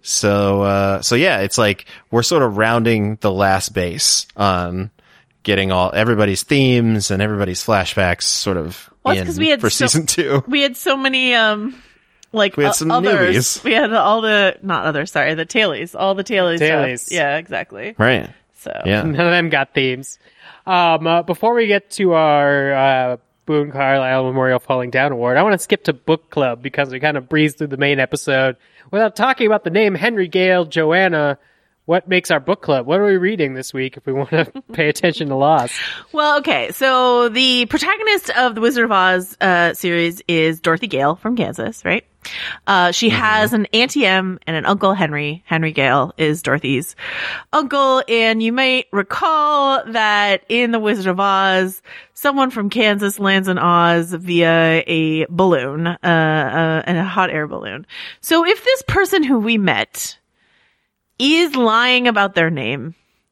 So yeah, it's like we're sort of rounding the last base on getting everybody's themes and everybody's flashbacks sort of for season 2. We had so many, we had some others. newbies. We had the tailies, all the tailies stuff. Yeah, exactly. Right. So yeah. None of them got themes. Before we get to our Boone Carlyle Memorial Falling Down Award, I want to skip to book club because we kind of breezed through the main episode without talking about the name Henry Gale, Joanna. What makes our book club? What are we reading this week if we want to pay attention to Lost? Well, okay. So the protagonist of the Wizard of Oz series is Dorothy Gale from Kansas, right? She has an Auntie Em and an Uncle Henry. Henry Gale is Dorothy's uncle. And you might recall that in the Wizard of Oz, someone from Kansas lands in Oz via a balloon, and a hot air balloon. So if this person who we met is lying about their name,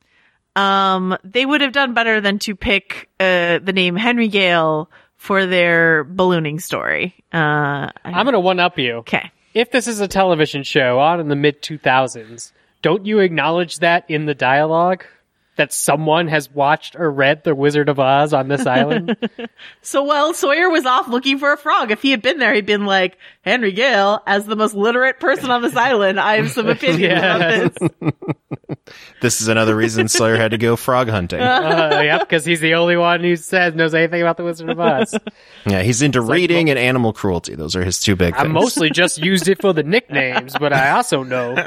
they would have done better than to pick the name Henry Gale for their ballooning story. I'm going to one-up you. Okay. If this is a television show on in the mid-2000s, don't you acknowledge that in the dialogue? That someone has watched or read The Wizard of Oz on this island? So while Sawyer was off looking for a frog, if he had been there, he'd been like, Henry Gale, as the most literate person on this island, I have some opinions about this. This is another reason Sawyer had to go frog hunting. Yep, because he's the only one who knows anything about The Wizard of Oz. Yeah, he's into reading and animal cruelty. Those are his two big things. I mostly just used it for the nicknames, but I also know.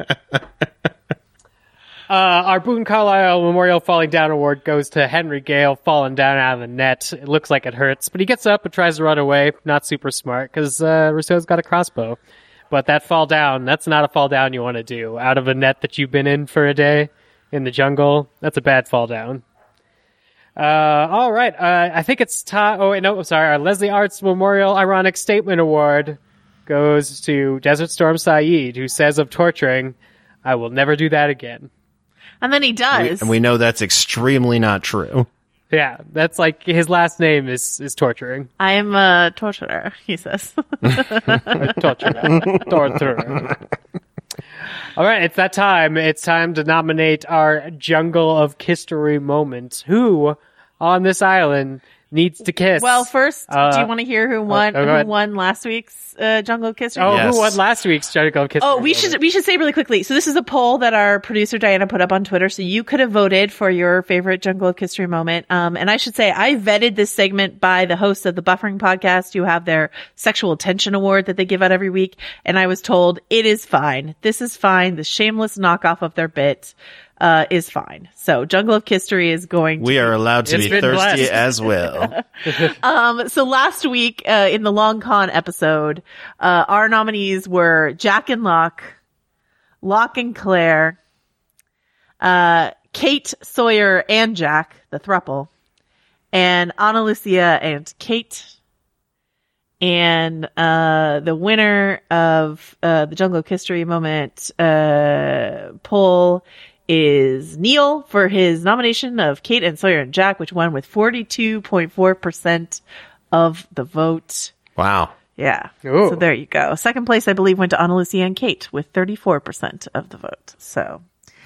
Our Boone Carlyle Memorial Falling Down Award goes to Henry Gale falling down out of the net. It looks like it hurts, but he gets up and tries to run away. Not super smart, because Rousseau's got a crossbow. But that fall down, that's not a fall down you want to do. Out of a net that you've been in for a day in the jungle, that's a bad fall down. All right, I think it's time. Oh, wait, no, I'm sorry. Our Leslie Arts Memorial Ironic Statement Award goes to Desert Storm Saeed, who says of torturing, I will never do that again. And then he does. And we know that's extremely not true. Yeah, that's like his last name is torturing. I am a torturer, he says. Torturer. All right, it's that time. It's time to nominate our Jungle of History moment. Who on this island needs to kiss? Well, first, do you want to hear who won? Who won last week's Jungle of History? Oh, Yes. Who won last week's Jungle of History? Oh, we should say really quickly. So this is a poll that our producer Diana put up on Twitter. So you could have voted for your favorite Jungle of History moment. And I should say I vetted this segment by the hosts of the Buffering podcast, who have their Sexual Tension Award that they give out every week. And I was told it is fine. This is fine. The shameless knockoff of their bit is fine. So Jungle of History is going to... We are allowed to be thirsty as well. So last week, in the Long Con episode, our nominees were Jack and Locke, Locke and Claire, Kate, Sawyer, and Jack, the throuple, and Ana Lucia and Kate. And the winner of the Jungle of History moment poll is Neil for his nomination of Kate and Sawyer and Jack, which won with 42.4% of the vote. Wow. Yeah. Ooh. So there you go. Second place, I believe, went to Ana Lucia and Kate with 34% of the vote. So,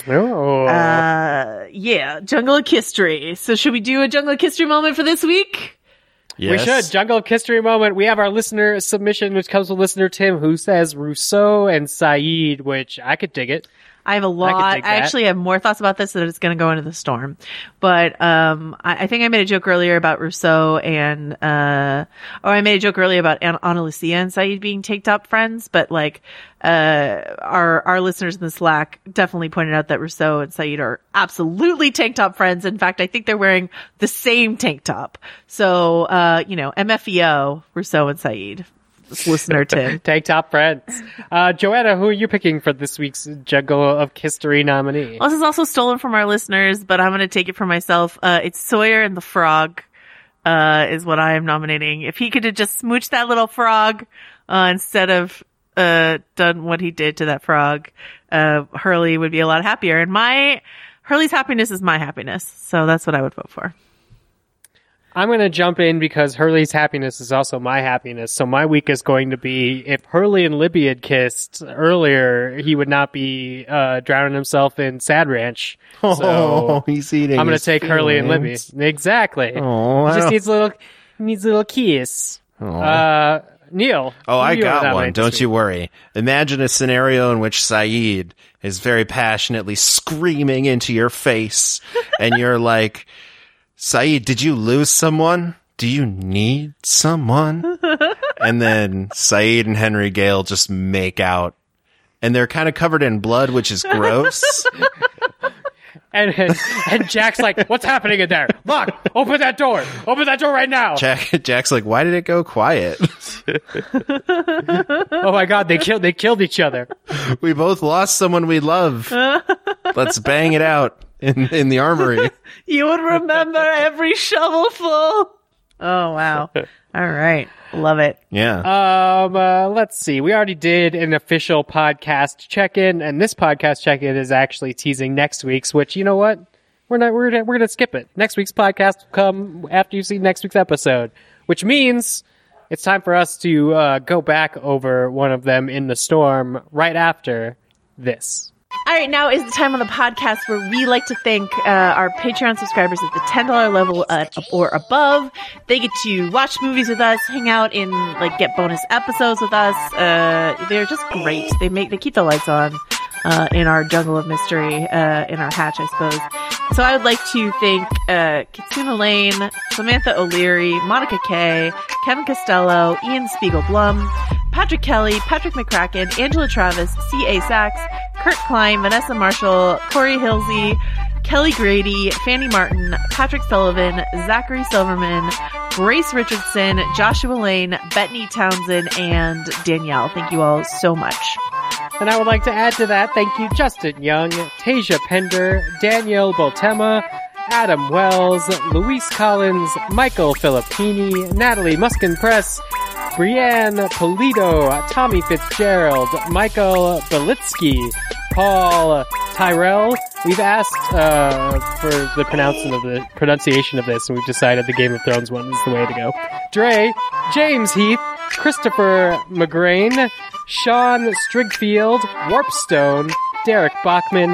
yeah, Jungle of History. So should we do a Jungle of History moment for this week? Yes. We should. Jungle of History moment. We have our listener submission, which comes from listener Tim, who says Rousseau and Saeed, which I could dig it. I have a lot. I actually have more thoughts about this that it's going to go into the storm. But I think I made a joke earlier about Rousseau and or I made a joke earlier about Ana Lucia and Saeed being take-top friends. But like our listeners in the Slack definitely pointed out that Rousseau and Saeed are absolutely tank-top friends. In fact, I think they're wearing the same tank top. So MFEO, Rousseau and Saeed. this listener, Tim. Tank top friends. Joanna, who are you picking for this week's Juggle of History nominee? Well, this is also stolen from our listeners, but I'm going to take it for myself. It's Sawyer and the Frog, is what I am nominating. If he could have just smooched that little frog, instead of, done what he did to that frog, Hurley would be a lot happier. And Hurley's happiness is my happiness. So that's what I would vote for. I'm going to jump in because Hurley's happiness is also my happiness. So my week is going to be, if Hurley and Libby had kissed earlier, he would not be drowning himself in Sad Ranch. So he's eating. I'm going to his take Hurley and Libby. feelings. Exactly. Oh, He just needs a little kiss. Neil. Oh, I who do you got one. nominate this Don't week? you worry. Imagine a scenario in which Saeed is very passionately screaming into your face, and you're like, Saeed, did you lose someone? Do you need someone? And then Saeed and Henry Gale just make out, and they're kind of covered in blood, which is gross. And Jack's like, what's happening in there? Look, open that door. Open that door right now. Jack's like, why did it go quiet? Oh my God, they killed each other. We both lost someone we love. Let's bang it out in the armory. You would remember every shovelful. Oh, wow. All right. Love it. Yeah. Let's see. We already did an official podcast check-in, and this podcast check-in is actually teasing next week's, which, you know what? We're gonna skip it. Next week's podcast will come after you see next week's episode, which means it's time for us to go back over one of them in the storm right after this. All right, now is the time on the podcast where we like to thank our Patreon subscribers at the $10 level or above. They get to watch movies with us, hang out in, get bonus episodes with us. They're just great. They keep the lights on in our jungle of mystery, in our hatch, I suppose. So I would like to thank Kitsuna Lane, Samantha O'Leary, Monica Kay, Kevin Costello, Ian Spiegel-Blum, Patrick Kelly, Patrick McCracken, Angela Travis, C.A. Sachs, Kurt Klein, Vanessa Marshall, Corey Hilsey, Kelly Grady, Fanny Martin, Patrick Sullivan, Zachary Silverman, Grace Richardson, Joshua Lane, Bettany Townsend, and Danielle. Thank you all so much. And I would like to add to that, thank you Justin Young, Tasia Pender, Danielle Boltema, Adam Wells, Luis Collins, Michael Filippini, Natalie Muskin-Press, Brianne Polito, Tommy Fitzgerald, Michael Belitsky, Paul Tyrell. We've asked for the pronunciation of this, and we've decided the Game of Thrones one is the way to go. Dre, James Heath, Christopher McGrain, Sean Strigfield, Warpstone, Derek Bachman,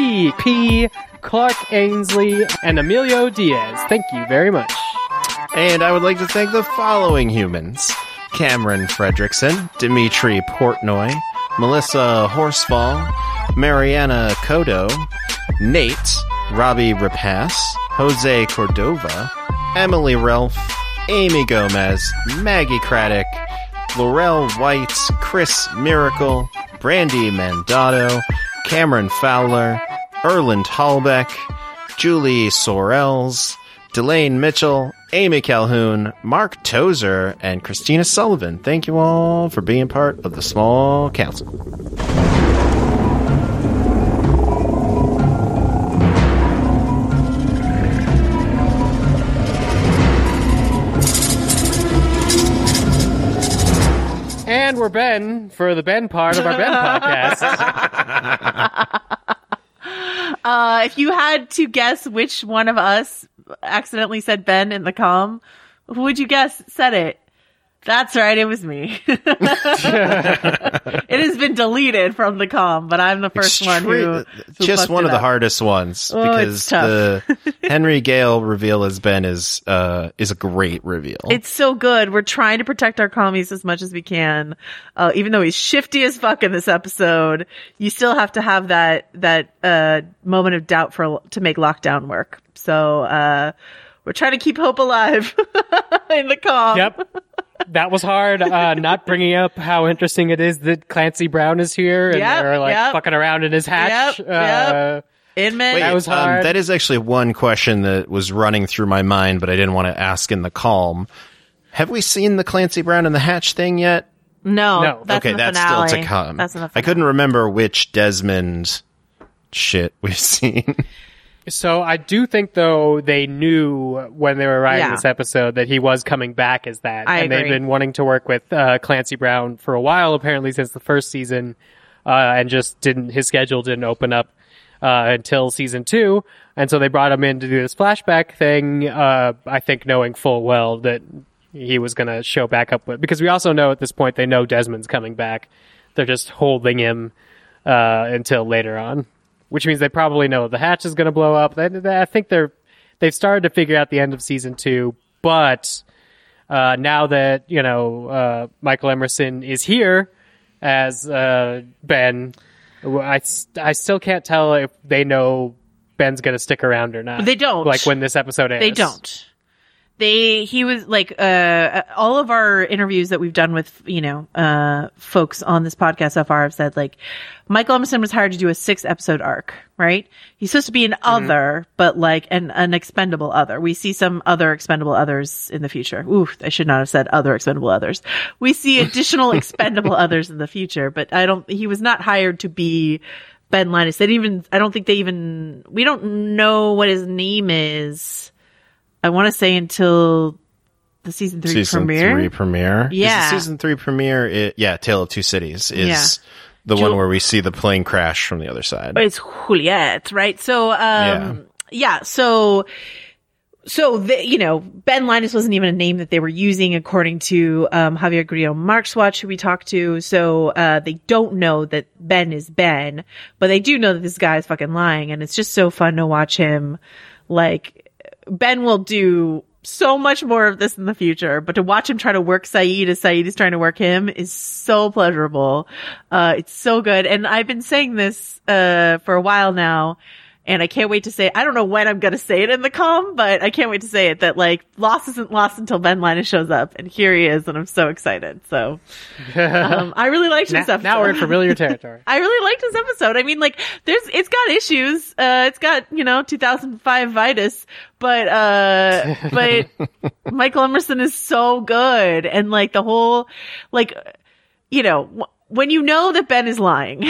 P. Clark Ainsley, and Emilio Diaz. Thank you very much. And I would like to thank the following humans: Cameron Fredrickson, Dimitri Portnoy, Melissa Horsfall, Mariana Kodo, Nate, Robbie Rapace, Jose Cordova, Emily Relf, Amy Gomez, Maggie Craddock, Laurel White, Chris Miracle, Brandy Mandato, Cameron Fowler, Erland Hallbeck, Julie Sorrells, Delane Mitchell, Amy Calhoun, Mark Tozer, and Christina Sullivan. Thank you all for being part of the small council. And we're Ben for the Ben part of our Ben podcast. If you had to guess which one of us accidentally said Ben in the comm, who would you guess said it? That's right, it was me. It has been deleted from the comm, but I'm the first one who just one of the hardest ones, because the Henry Gale reveal as Ben is a great reveal. It's so good. We're trying to protect our commies as much as we can. Even though he's shifty as fuck in this episode, you still have to have that moment of doubt to make lockdown work. So we're trying to keep hope alive in the comm. Yep. That was hard, not bringing up how interesting it is that Clancy Brown is here and they're fucking around in his hatch. Inman. That was hard. That is actually one question that was running through my mind, but I didn't want to ask in the calm. Have we seen the Clancy Brown in the hatch thing yet? No, that's okay, in the that's finale. still to come. That's in the I finale. couldn't remember which Desmond shit we've seen. So I do think, though, they knew when they were writing Yeah. this episode that he was coming back as that. I and agree. they've been wanting to work with Clancy Brown for a while, apparently since the first season, and just his schedule didn't open up until season 2. And so they brought him in to do this flashback thing, I think knowing full well that he was going to show back up with, because we also know at this point they know Desmond's coming back. They're just holding him until later on, which means they probably know the hatch is going to blow up. I think they've started to figure out the end of season 2, but now that Michael Emerson is here as Ben, I still can't tell if they know Ben's going to stick around or not. They don't. Like when this episode airs. They don't. He was like, all of our interviews that we've done with, folks on this podcast so far have said, like, Michael Emerson was hired to do a 6-episode arc, right? He's supposed to be an other, but like an expendable other. We see some other expendable others in the future. Ooh, I should not have said other expendable others. We see additional expendable others in the future, but he was not hired to be Ben Linus. We don't know what his name is. I want to say until the season 3 premiere. Is Yeah. the season 3 premiere, Tale of Two Cities is the one where we see the plane crash from the other side. It's Juliet, right? So, Ben Linus wasn't even a name that they were using according to, Javier Grillo Marxwatch, who we talked to. So, they don't know that Ben is Ben, but they do know that this guy is fucking lying. And it's just so fun to watch him, like, Ben will do so much more of this in the future, but to watch him try to work Saeed as Saeed is trying to work him is so pleasurable. It's so good. And I've been saying this, for a while now, and I can't wait to say, I don't know when I'm going to say it in the comm, but I can't wait to say it, that like Lost isn't lost until Ben Linus shows up, and here he is, and I'm so excited. So, I really liked this episode. Now we're in familiar territory. I really liked this episode. I mean, like, it's got issues. It's got, 2005 Vitus, but Michael Emerson is so good. And like the whole, like, when you know that Ben is lying,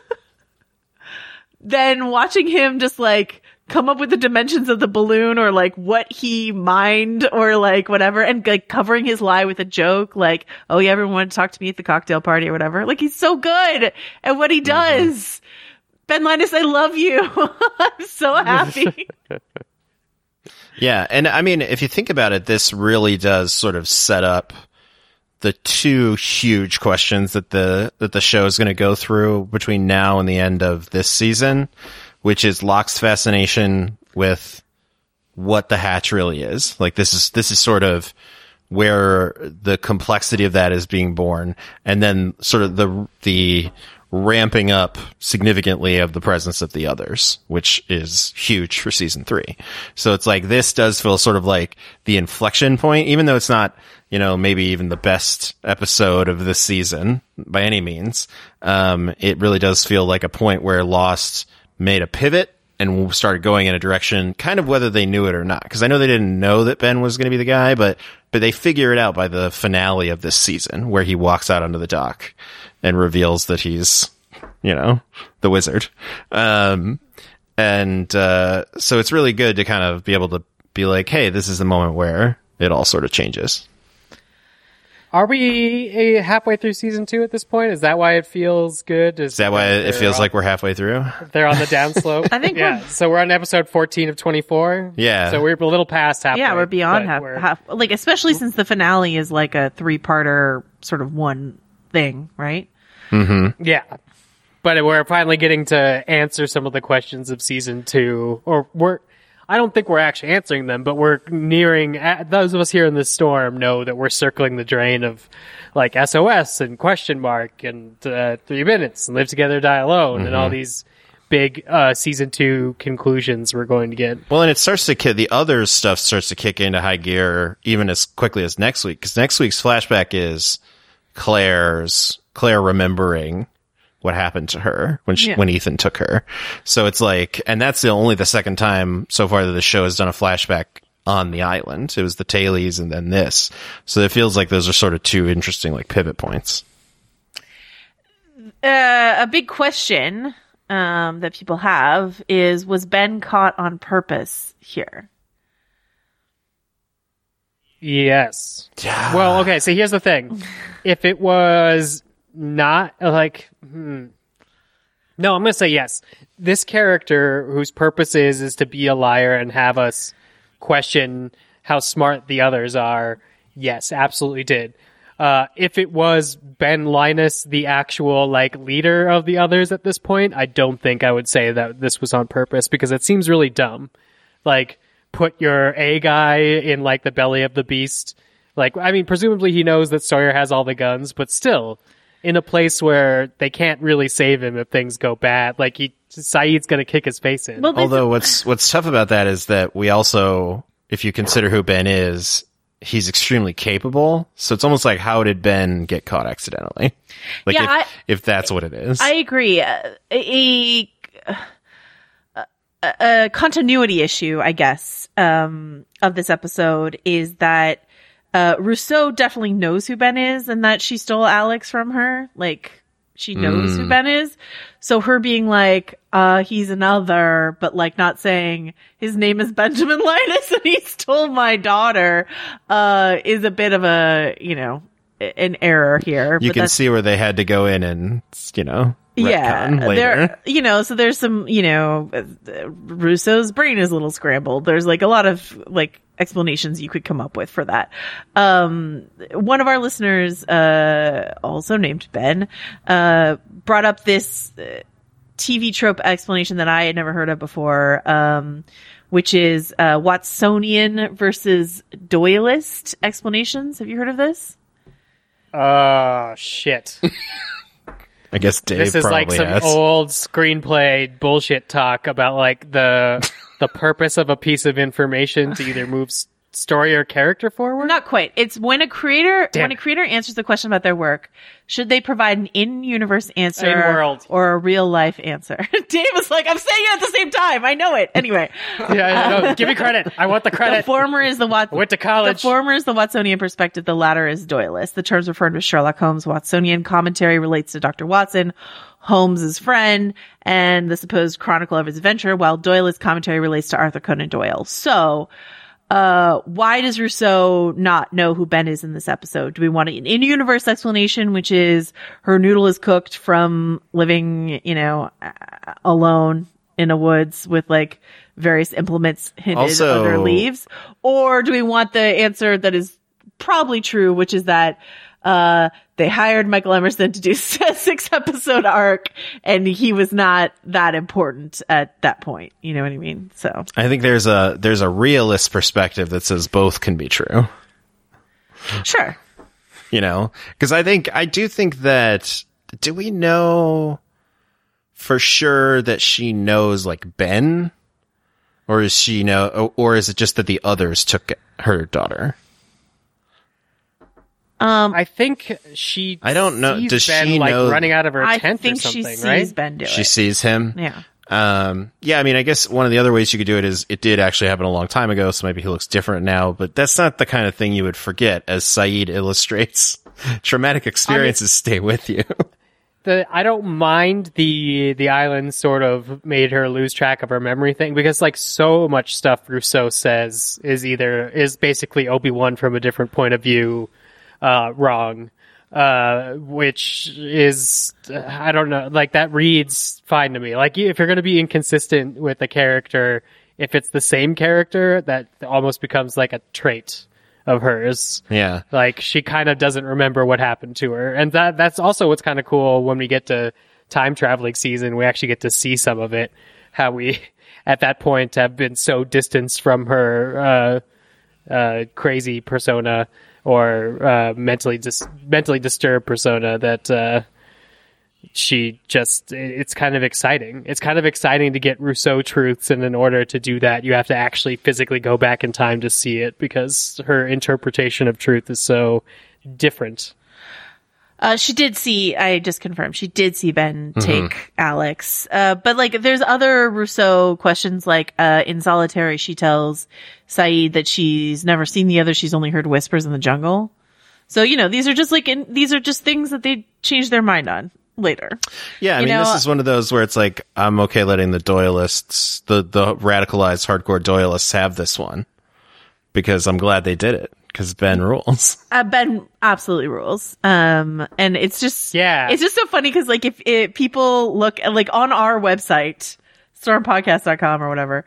then watching him just like come up with the dimensions of the balloon, or like what he mined, or like whatever, and like covering his lie with a joke, like, oh yeah, everyone wanted to talk to me at the cocktail party or whatever. Like, he's so good at what he does. Ben Linus, I love you. I'm so happy. Yeah, and I mean, if you think about it, this really does sort of set up the two huge questions that the show is going to go through between now and the end of this season, which is Locke's fascination with what the hatch really is. Like, this is sort of where the complexity of that is being born, and then sort of the ramping up significantly of the presence of the others, which is huge for season 3. So it's like, this does feel sort of like the inflection point, even though it's not, maybe even the best episode of this season by any means. It really does feel like a point where Lost made a pivot and started going in a direction, kind of whether they knew it or not. Because I know they didn't know that Ben was going to be the guy, but they figure it out by the finale of this season, where he walks out onto the dock and reveals that he's, the wizard. So it's really good to kind of be able to be like, hey, this is the moment where it all sort of changes. Are we halfway through season 2 at this point? Is that why it feels good? Is that why it feels like we're halfway through? They're on the downslope. I think so we're on episode 14 of 24. Yeah. So we're a little past halfway. Yeah, we're beyond half. Like, especially since the finale is like a 3-parter sort of one thing, right? Mm-hmm. Yeah. But we're finally getting to answer some of the questions of season 2, I don't think we're actually answering them, but we're nearing, those of us here in this storm know that we're circling the drain of like SOS and question mark and 3 minutes and Live Together, Die Alone, and all these big season 2 conclusions we're going to get. Well, and it starts to the other stuff starts to kick into high gear even as quickly as next week, because next week's flashback is Claire remembering what happened to her when Ethan took her. So it's like, and that's only the second time so far that the show has done a flashback on the island. It was the Tailies and then this. So it feels like those are sort of 2 interesting like pivot points. a big question that people have is, was Ben caught on purpose here? Yes. Well, okay, so here's the thing. If it was not, like... No, I'm going to say yes. This character, whose purpose is to be a liar and have us question how smart the others are, yes, absolutely did. If it was Ben Linus, the actual, like, leader of the others at this point, I don't think I would say that this was on purpose, because it seems really dumb. Like, put your A guy in, like, the belly of the beast. Like, I mean, presumably he knows that Sawyer has all the guns, but still, in a place where they can't really save him if things go bad. Like, Saeed's gonna kick his face in. Well, Although what's tough about that is that we also, if you consider who Ben is, he's extremely capable. So it's almost like, how did Ben get caught accidentally? Like, yeah, if that's what it is. I agree. A continuity issue, I guess, of this episode is that Rousseau definitely knows who Ben is, and that she stole Alex from her. Like, she knows who Ben is. So her being like, he's another, but like not saying his name is Benjamin Linus and he stole my daughter, is a bit of a, an error here. You can see where they had to go in and, retcon later. So there's some, Rousseau's brain is a little scrambled. There's like a lot of like explanations you could come up with for that. One of our listeners, also named Ben, brought up this TV trope explanation that I had never heard of before, which is Watsonian versus Doyleist explanations. Have you heard of this? Shit. I guess Dave This is like some has. old screenplay bullshit talk about like the purpose of a piece of information to either move story or character forward. Not quite. It's when a creator answers the question about their work, should they provide an in-universe answer In-world. or a real-life answer? Dave was like, I'm saying it at the same time. I know it. Anyway. No, give me credit. I want the credit. The former is the went to college. The former is the Watsonian perspective. The latter is Doyleist. The terms referred to Sherlock Holmes' Watsonian commentary relates to Dr. Watson, Holmes' friend, and the supposed chronicle of his adventure, while Doyleist commentary relates to Arthur Conan Doyle. So, why does Rousseau not know who Ben is in this episode? Do we want an in-universe explanation, which is her noodle is cooked from living, alone in the woods with like various implements hidden under leaves? Or do we want the answer that is probably true, which is that they hired Michael Emerson to do a 6-episode arc, and he was not that important at that point. You know what I mean? So I think there's a realist perspective that says both can be true. Sure. Because I do think that, do we know for sure that she knows like Ben, or is it just that the others took her daughter? I think she. I don't know. Sees Does Ben, she like, know? running out of her I tent think or something, she sees right? Ben do it. She sees him. Yeah. Yeah, I mean, I guess one of the other ways you could do it is it did actually happen a long time ago, so maybe he looks different now, but that's not the kind of thing you would forget, as Saeed illustrates. Traumatic experiences stay with you. I don't mind the island sort of made her lose track of her memory thing, because like so much stuff Rousseau says is basically Obi-Wan from a different point of view, wrong. Which is, I don't know, like that reads fine to me. Like if you're going to be inconsistent with a character, if it's the same character, that almost becomes like a trait of hers. Yeah. Like she kind of doesn't remember what happened to her. And that's also what's kind of cool when we get to time traveling season, we actually get to see some of it, how we at that point have been so distanced from her, crazy persona, or mentally disturbed persona, that she just, it's kind of exciting. It's kind of exciting to get Rousseau truths, and in order to do that, you have to actually physically go back in time to see it, because her interpretation of truth is so different. She did see, I just confirmed, she did see Ben take Alex. But like, there's other Rousseau questions, like, in Solitary, she tells Saeed that she's never seen the other, she's only heard whispers in the jungle. So, these are just things that they changed their mind on. later. Yeah, I mean, this is one of those where it's like, I'm okay letting the Doyleists, the radicalized hardcore Doyleists have this one. Because I'm glad they did it. Because Ben rules. Ben absolutely rules. And it's just, Yeah. it's just so funny because like if people look like on our website, stormpodcast.com or whatever,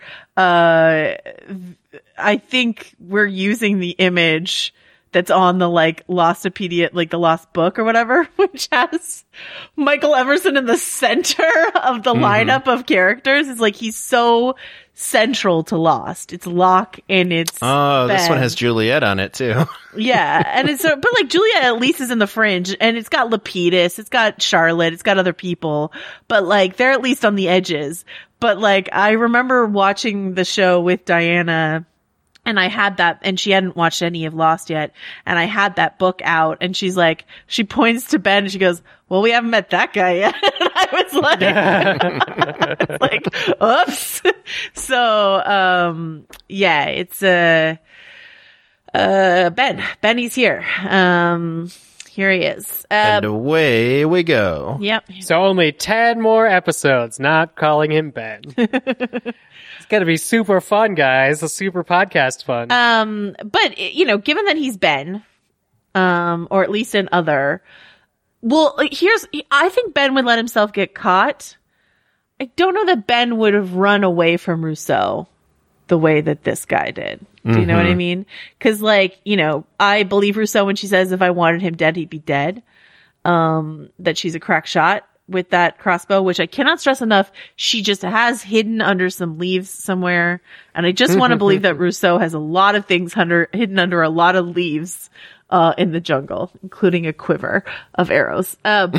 I think we're using the image that's on the like Lostopedia, like the Lost Book or whatever, which has Michael Emerson in the center of the lineup of characters. It's like he's so central to Lost. It's Locke and it's Oh, Ben. this one has Juliet on it too. Yeah, and it's but like Juliet at least is in the fringe, and it's got Lapidus, it's got Charlotte, it's got other people, but like they're at least on the edges. But like I remember watching the show with Diana. And I had that, and she hadn't watched any of Lost yet. And I had that book out, and she's like, she points to Ben, and she goes, "Well, we haven't met that guy yet." And I was like, oops. So, yeah, it's Ben. Benny's here. Here he is. And away we go. Yep. So only 10 more episodes, not calling him Ben. It's going to be super fun, guys. A super podcast fun. But, you know, given that he's Ben, or at least an other, well, I think Ben would let himself get caught. I don't know that Ben would have run away from Rousseau the way that this guy did. Do you know what I mean? Cause like, you know, I believe Rousseau when she says if I wanted him dead, he'd be dead. That she's a crack shot with that crossbow, which I cannot stress enough. She just has hidden under some leaves somewhere. And I just want to believe that Rousseau has a lot of things hidden under a lot of leaves, in the jungle, including a quiver of arrows.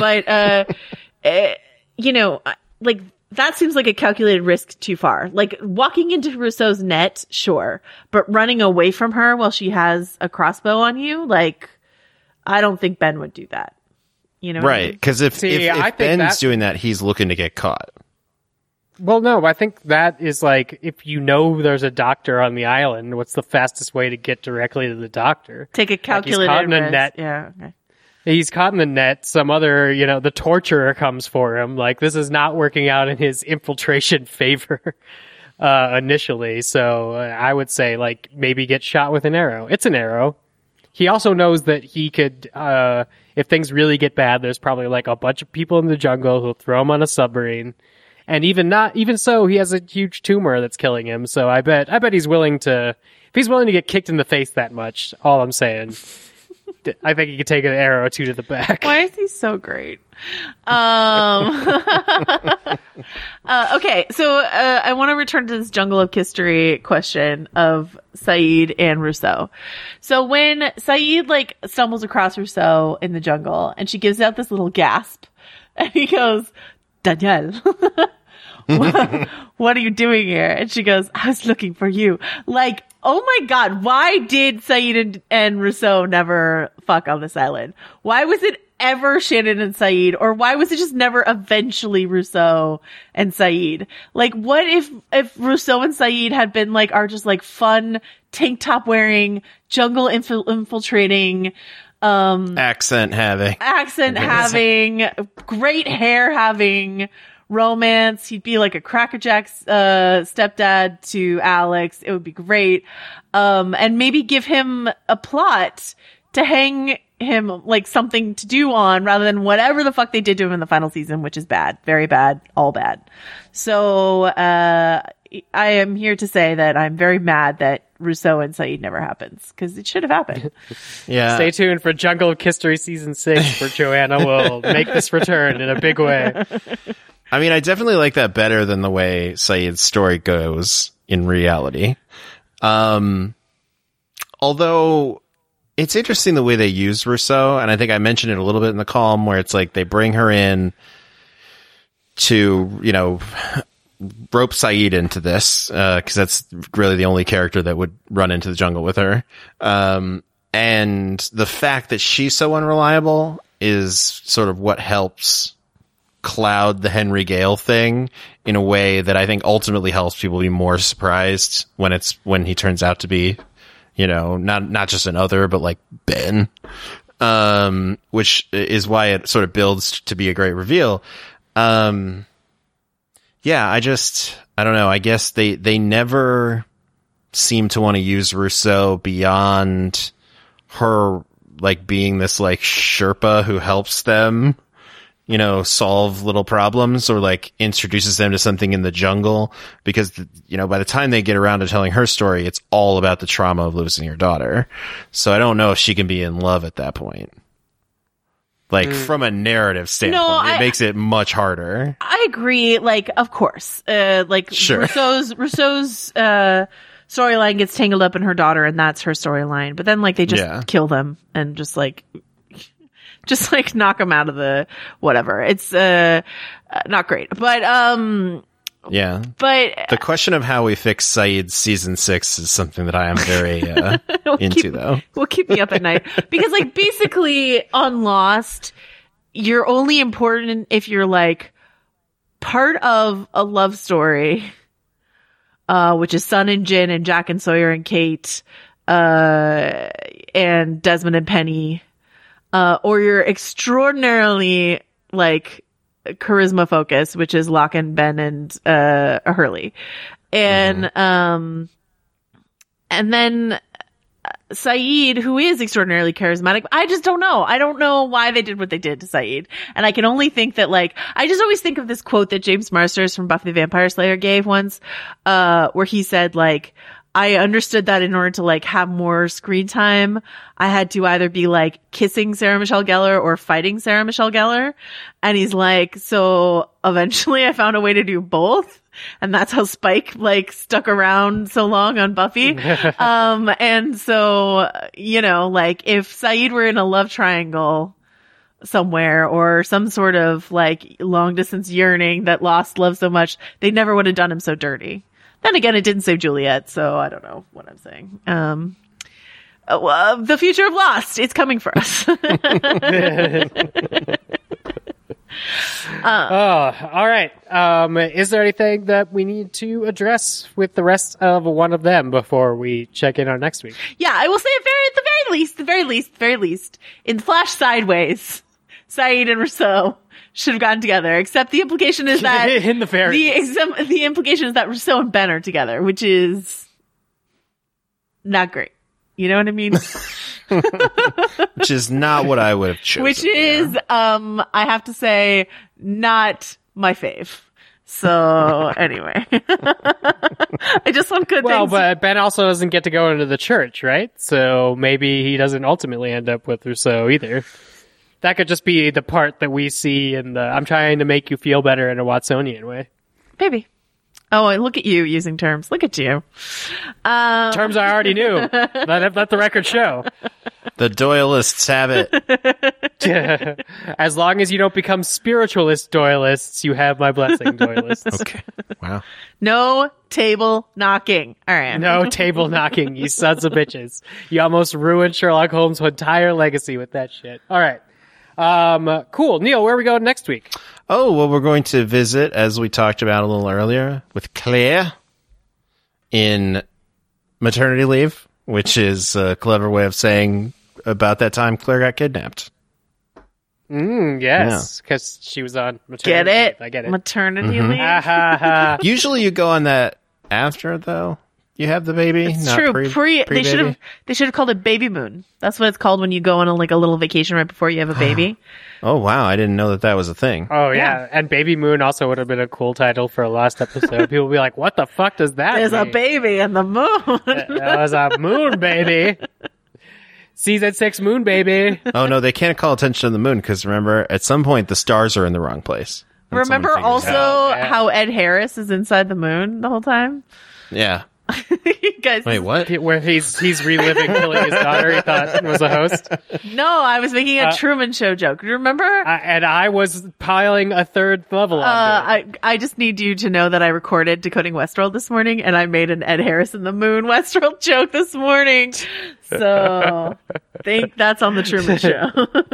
You know, like, that seems like a calculated risk too far. Like, walking into Rousseau's net, sure. But running away from her while she has a crossbow on you, like, I don't think Ben would do that. You know what I Right, mean? because if think Ben's doing that, he's looking to get caught. Well, no, I think that is like, if you know there's a doctor on the island, what's the fastest way to get directly to the doctor? Take a calculated caught in a risk. net. Yeah, okay. He's caught in the net. Some other, you know, the torturer comes for him. Like, this is not working out in his infiltration favor, initially. So I would say, like, maybe get shot with an arrow. It's an arrow. He also knows that he could, if things really get bad, there's probably like a bunch of people in the jungle who'll throw him on a submarine. And even so, he has a huge tumor that's killing him. So I bet he's willing to, if he's willing to get kicked in the face that much, all I'm saying, I think he could take an arrow or two to the back. Why is he so great? Okay, so I want to return to this Jungle of History question of Sayid and Rousseau. So when Sayid like stumbles across Rousseau in the jungle and she gives out this little gasp and he goes, "Danielle, what are you doing here?" And she goes, "I was looking for you." Like, oh my God, why did Sayid and Rousseau never fuck on this island? Why was it ever Shannon and Sayid? Or why was it just never eventually Rousseau and Sayid? Like, what if Rousseau and Sayid had been like, are just like fun, tank top wearing, jungle infiltrating, Accent having, great hair having, romance. He'd be like a crackerjack's stepdad to Alex. It would be great. And maybe give him a plot to hang him, like something to do on, rather than whatever the fuck they did to him in the final season, which is bad. Very bad. All bad. So I am here to say that I'm very mad that Rousseau and Sayid never happens, because it should have happened. yeah. Stay tuned for Jungle of History Season 6, where Joanna will make this return in a big way. I mean, I definitely like that better than the way Sayid's story goes in reality. Although it's interesting the way they use Rousseau, and I think I mentioned it a little bit in the column, where it's like they bring her in to, you know, rope Sayid into this, because that's really the only character that would run into the jungle with her. And the fact that she's so unreliable is sort of what helps cloud the Henry Gale thing in a way that I think ultimately helps people be more surprised when he turns out to be, you know, not just an other, but like Ben. which is why it sort of builds to be a great reveal. Yeah, I don't know. I guess they never seem to want to use Rousseau beyond her, like, being this, like, Sherpa who helps them, you know, solve little problems, or, like, introduces them to something in the jungle, because, you know, by the time they get around to telling her story, it's all about the trauma of losing her daughter. So I don't know if she can be in love at that point. Like, from a narrative standpoint, it makes it much harder. I agree. Like, of course, Sure. Rousseau's storyline gets tangled up in her daughter, and that's her storyline. But then, like, they just kill them and just knock them out of the whatever. It's not great, but yeah. But the question of how we fix Saeed season 6 is something that I am very into, though. Will keep me up at night, because, like, basically on Lost, you're only important if you're, like, part of a love story, which is Sun and Jin and Jack and Sawyer and Kate, and Desmond and Penny, or you're extraordinarily, like, charisma focus, which is Locke and Ben and Hurley, and then Saeed, who is extraordinarily charismatic. I just don't know. I don't know why they did what they did to Saeed, and I can only think that, like, I just always think of this quote that James Marsters from Buffy the Vampire Slayer gave once, where he said, like, I understood that in order to, like, have more screen time, I had to either be, like, kissing Sarah Michelle Gellar or fighting Sarah Michelle Gellar. And he's like, so eventually I found a way to do both. And that's how Spike, like, stuck around so long on Buffy. And so, you know, like, if Saeed were in a love triangle somewhere, or some sort of, like, long distance yearning that Lost loved so much, they never would have done him so dirty. Then again, it didn't save Juliet, so I don't know what I'm saying. The future of Lost, it's coming for us. All right. Is there anything that we need to address with the rest of One of Them before we check in on next week? Yeah, I will say at the very least, in Flash Sideways, Saeed and Rousseau should have gotten together, except the implication is that in the implication is that Rousseau and Ben are together, which is not great. You know what I mean? Which is not what I would have chosen. Which is, I have to say, not my fave. So anyway, I just want good things. Well, but Ben also doesn't get to go into the church, right? So maybe he doesn't ultimately end up with Rousseau either. That could just be the part that we see in the I'm trying to make you feel better in a Watsonian way. Maybe. Oh, and look at you using terms. Look at you. Terms I already knew. Let the record show. The Doyleists have it. As long as you don't become spiritualist Doyleists, you have my blessing, Doyleists. Okay. Wow. No table knocking. All right. No table knocking, you sons of bitches. You almost ruined Sherlock Holmes' entire legacy with that shit. All right. Cool. Neil, where are we going next week? Oh, well, we're going to visit, as we talked about a little earlier, with Claire in maternity leave, which is a clever way of saying about that time Claire got kidnapped. Yes, because she was on maternity Get it? leave. I get it. Maternity leave. Usually you go on that after, though. You have the baby. It's not true. Pre-baby. They should have called it baby moon. That's what it's called when you go on a little vacation right before you have a baby. Oh, wow. I didn't know that was a thing. Oh, yeah. And Baby Moon also would have been a cool title for a Lost episode. People would be like, what the fuck does that There's mean? a baby in the moon. There's a moon baby. Season 6 moon baby. Oh, no, they can't call attention to the moon because remember, at some point, the stars are in the wrong place. Remember also how Ed Harris is inside the moon the whole time? Yeah. You guys, wait, what? Where he's reliving killing his daughter he thought was a host. No, I was making a Truman Show joke. Do you remember? And I was piling a third level on it. I just need you to know that I recorded Decoding Westworld this morning, and I made an Ed Harris in the Moon Westworld joke this morning. So, think that's on the Truman Show.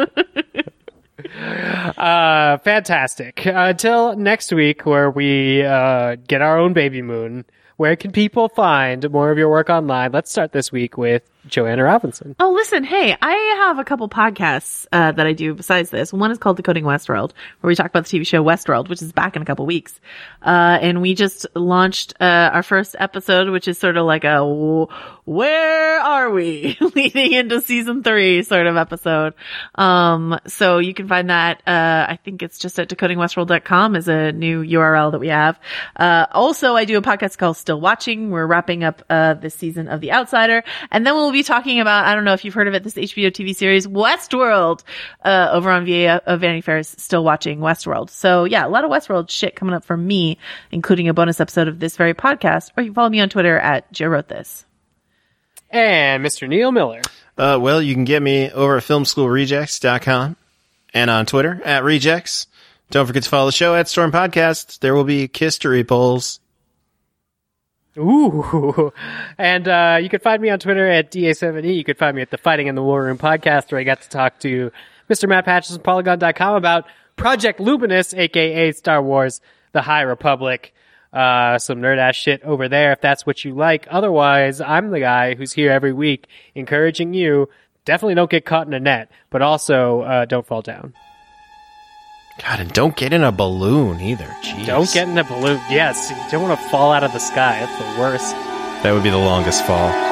Fantastic. Until next week, where we get our own Baby Moon. Where can people find more of your work online? Let's start this week with Joanna Robinson. Oh, listen, hey, I have a couple podcasts that I do besides this. One is called Decoding Westworld, where we talk about the TV show Westworld, which is back in a couple weeks. And we just launched our first episode, which is sort of like a where are we leading into season 3 sort of episode. So you can find that, I think it's just at decodingwestworld.com is a new URL that we have. Also, I do a podcast called Still Watching. We're wrapping up this season of The Outsider. And then we'll be talking about, I don't know if you've heard of it, this HBO TV series, Westworld, over on Vanity Fair's Still Watching Westworld. So yeah, a lot of Westworld shit coming up from me, including a bonus episode of this very podcast. Or you can follow me on Twitter at Joe Wrote This. And Mr. Neil Miller. Well, you can get me over at filmschoolrejects.com and on Twitter at Rejects. Don't forget to follow the show at Storm Podcast. There will be Kistery polls. Ooh. And you can find me on Twitter at DA7E. You can find me at the Fighting in the War Room podcast, where I got to talk to Mr. Matt Patches from Polygon.com about Project Luminous, aka Star Wars The High Republic. Some nerd-ass shit over there if that's what you like. Otherwise, I'm the guy who's here every week encouraging you, definitely don't get caught in a net, but also don't fall down. God, and don't get in a balloon either. Jeez. Don't get in a balloon. Yes, you don't want to fall out of the sky. That's the worst. That would be the longest fall.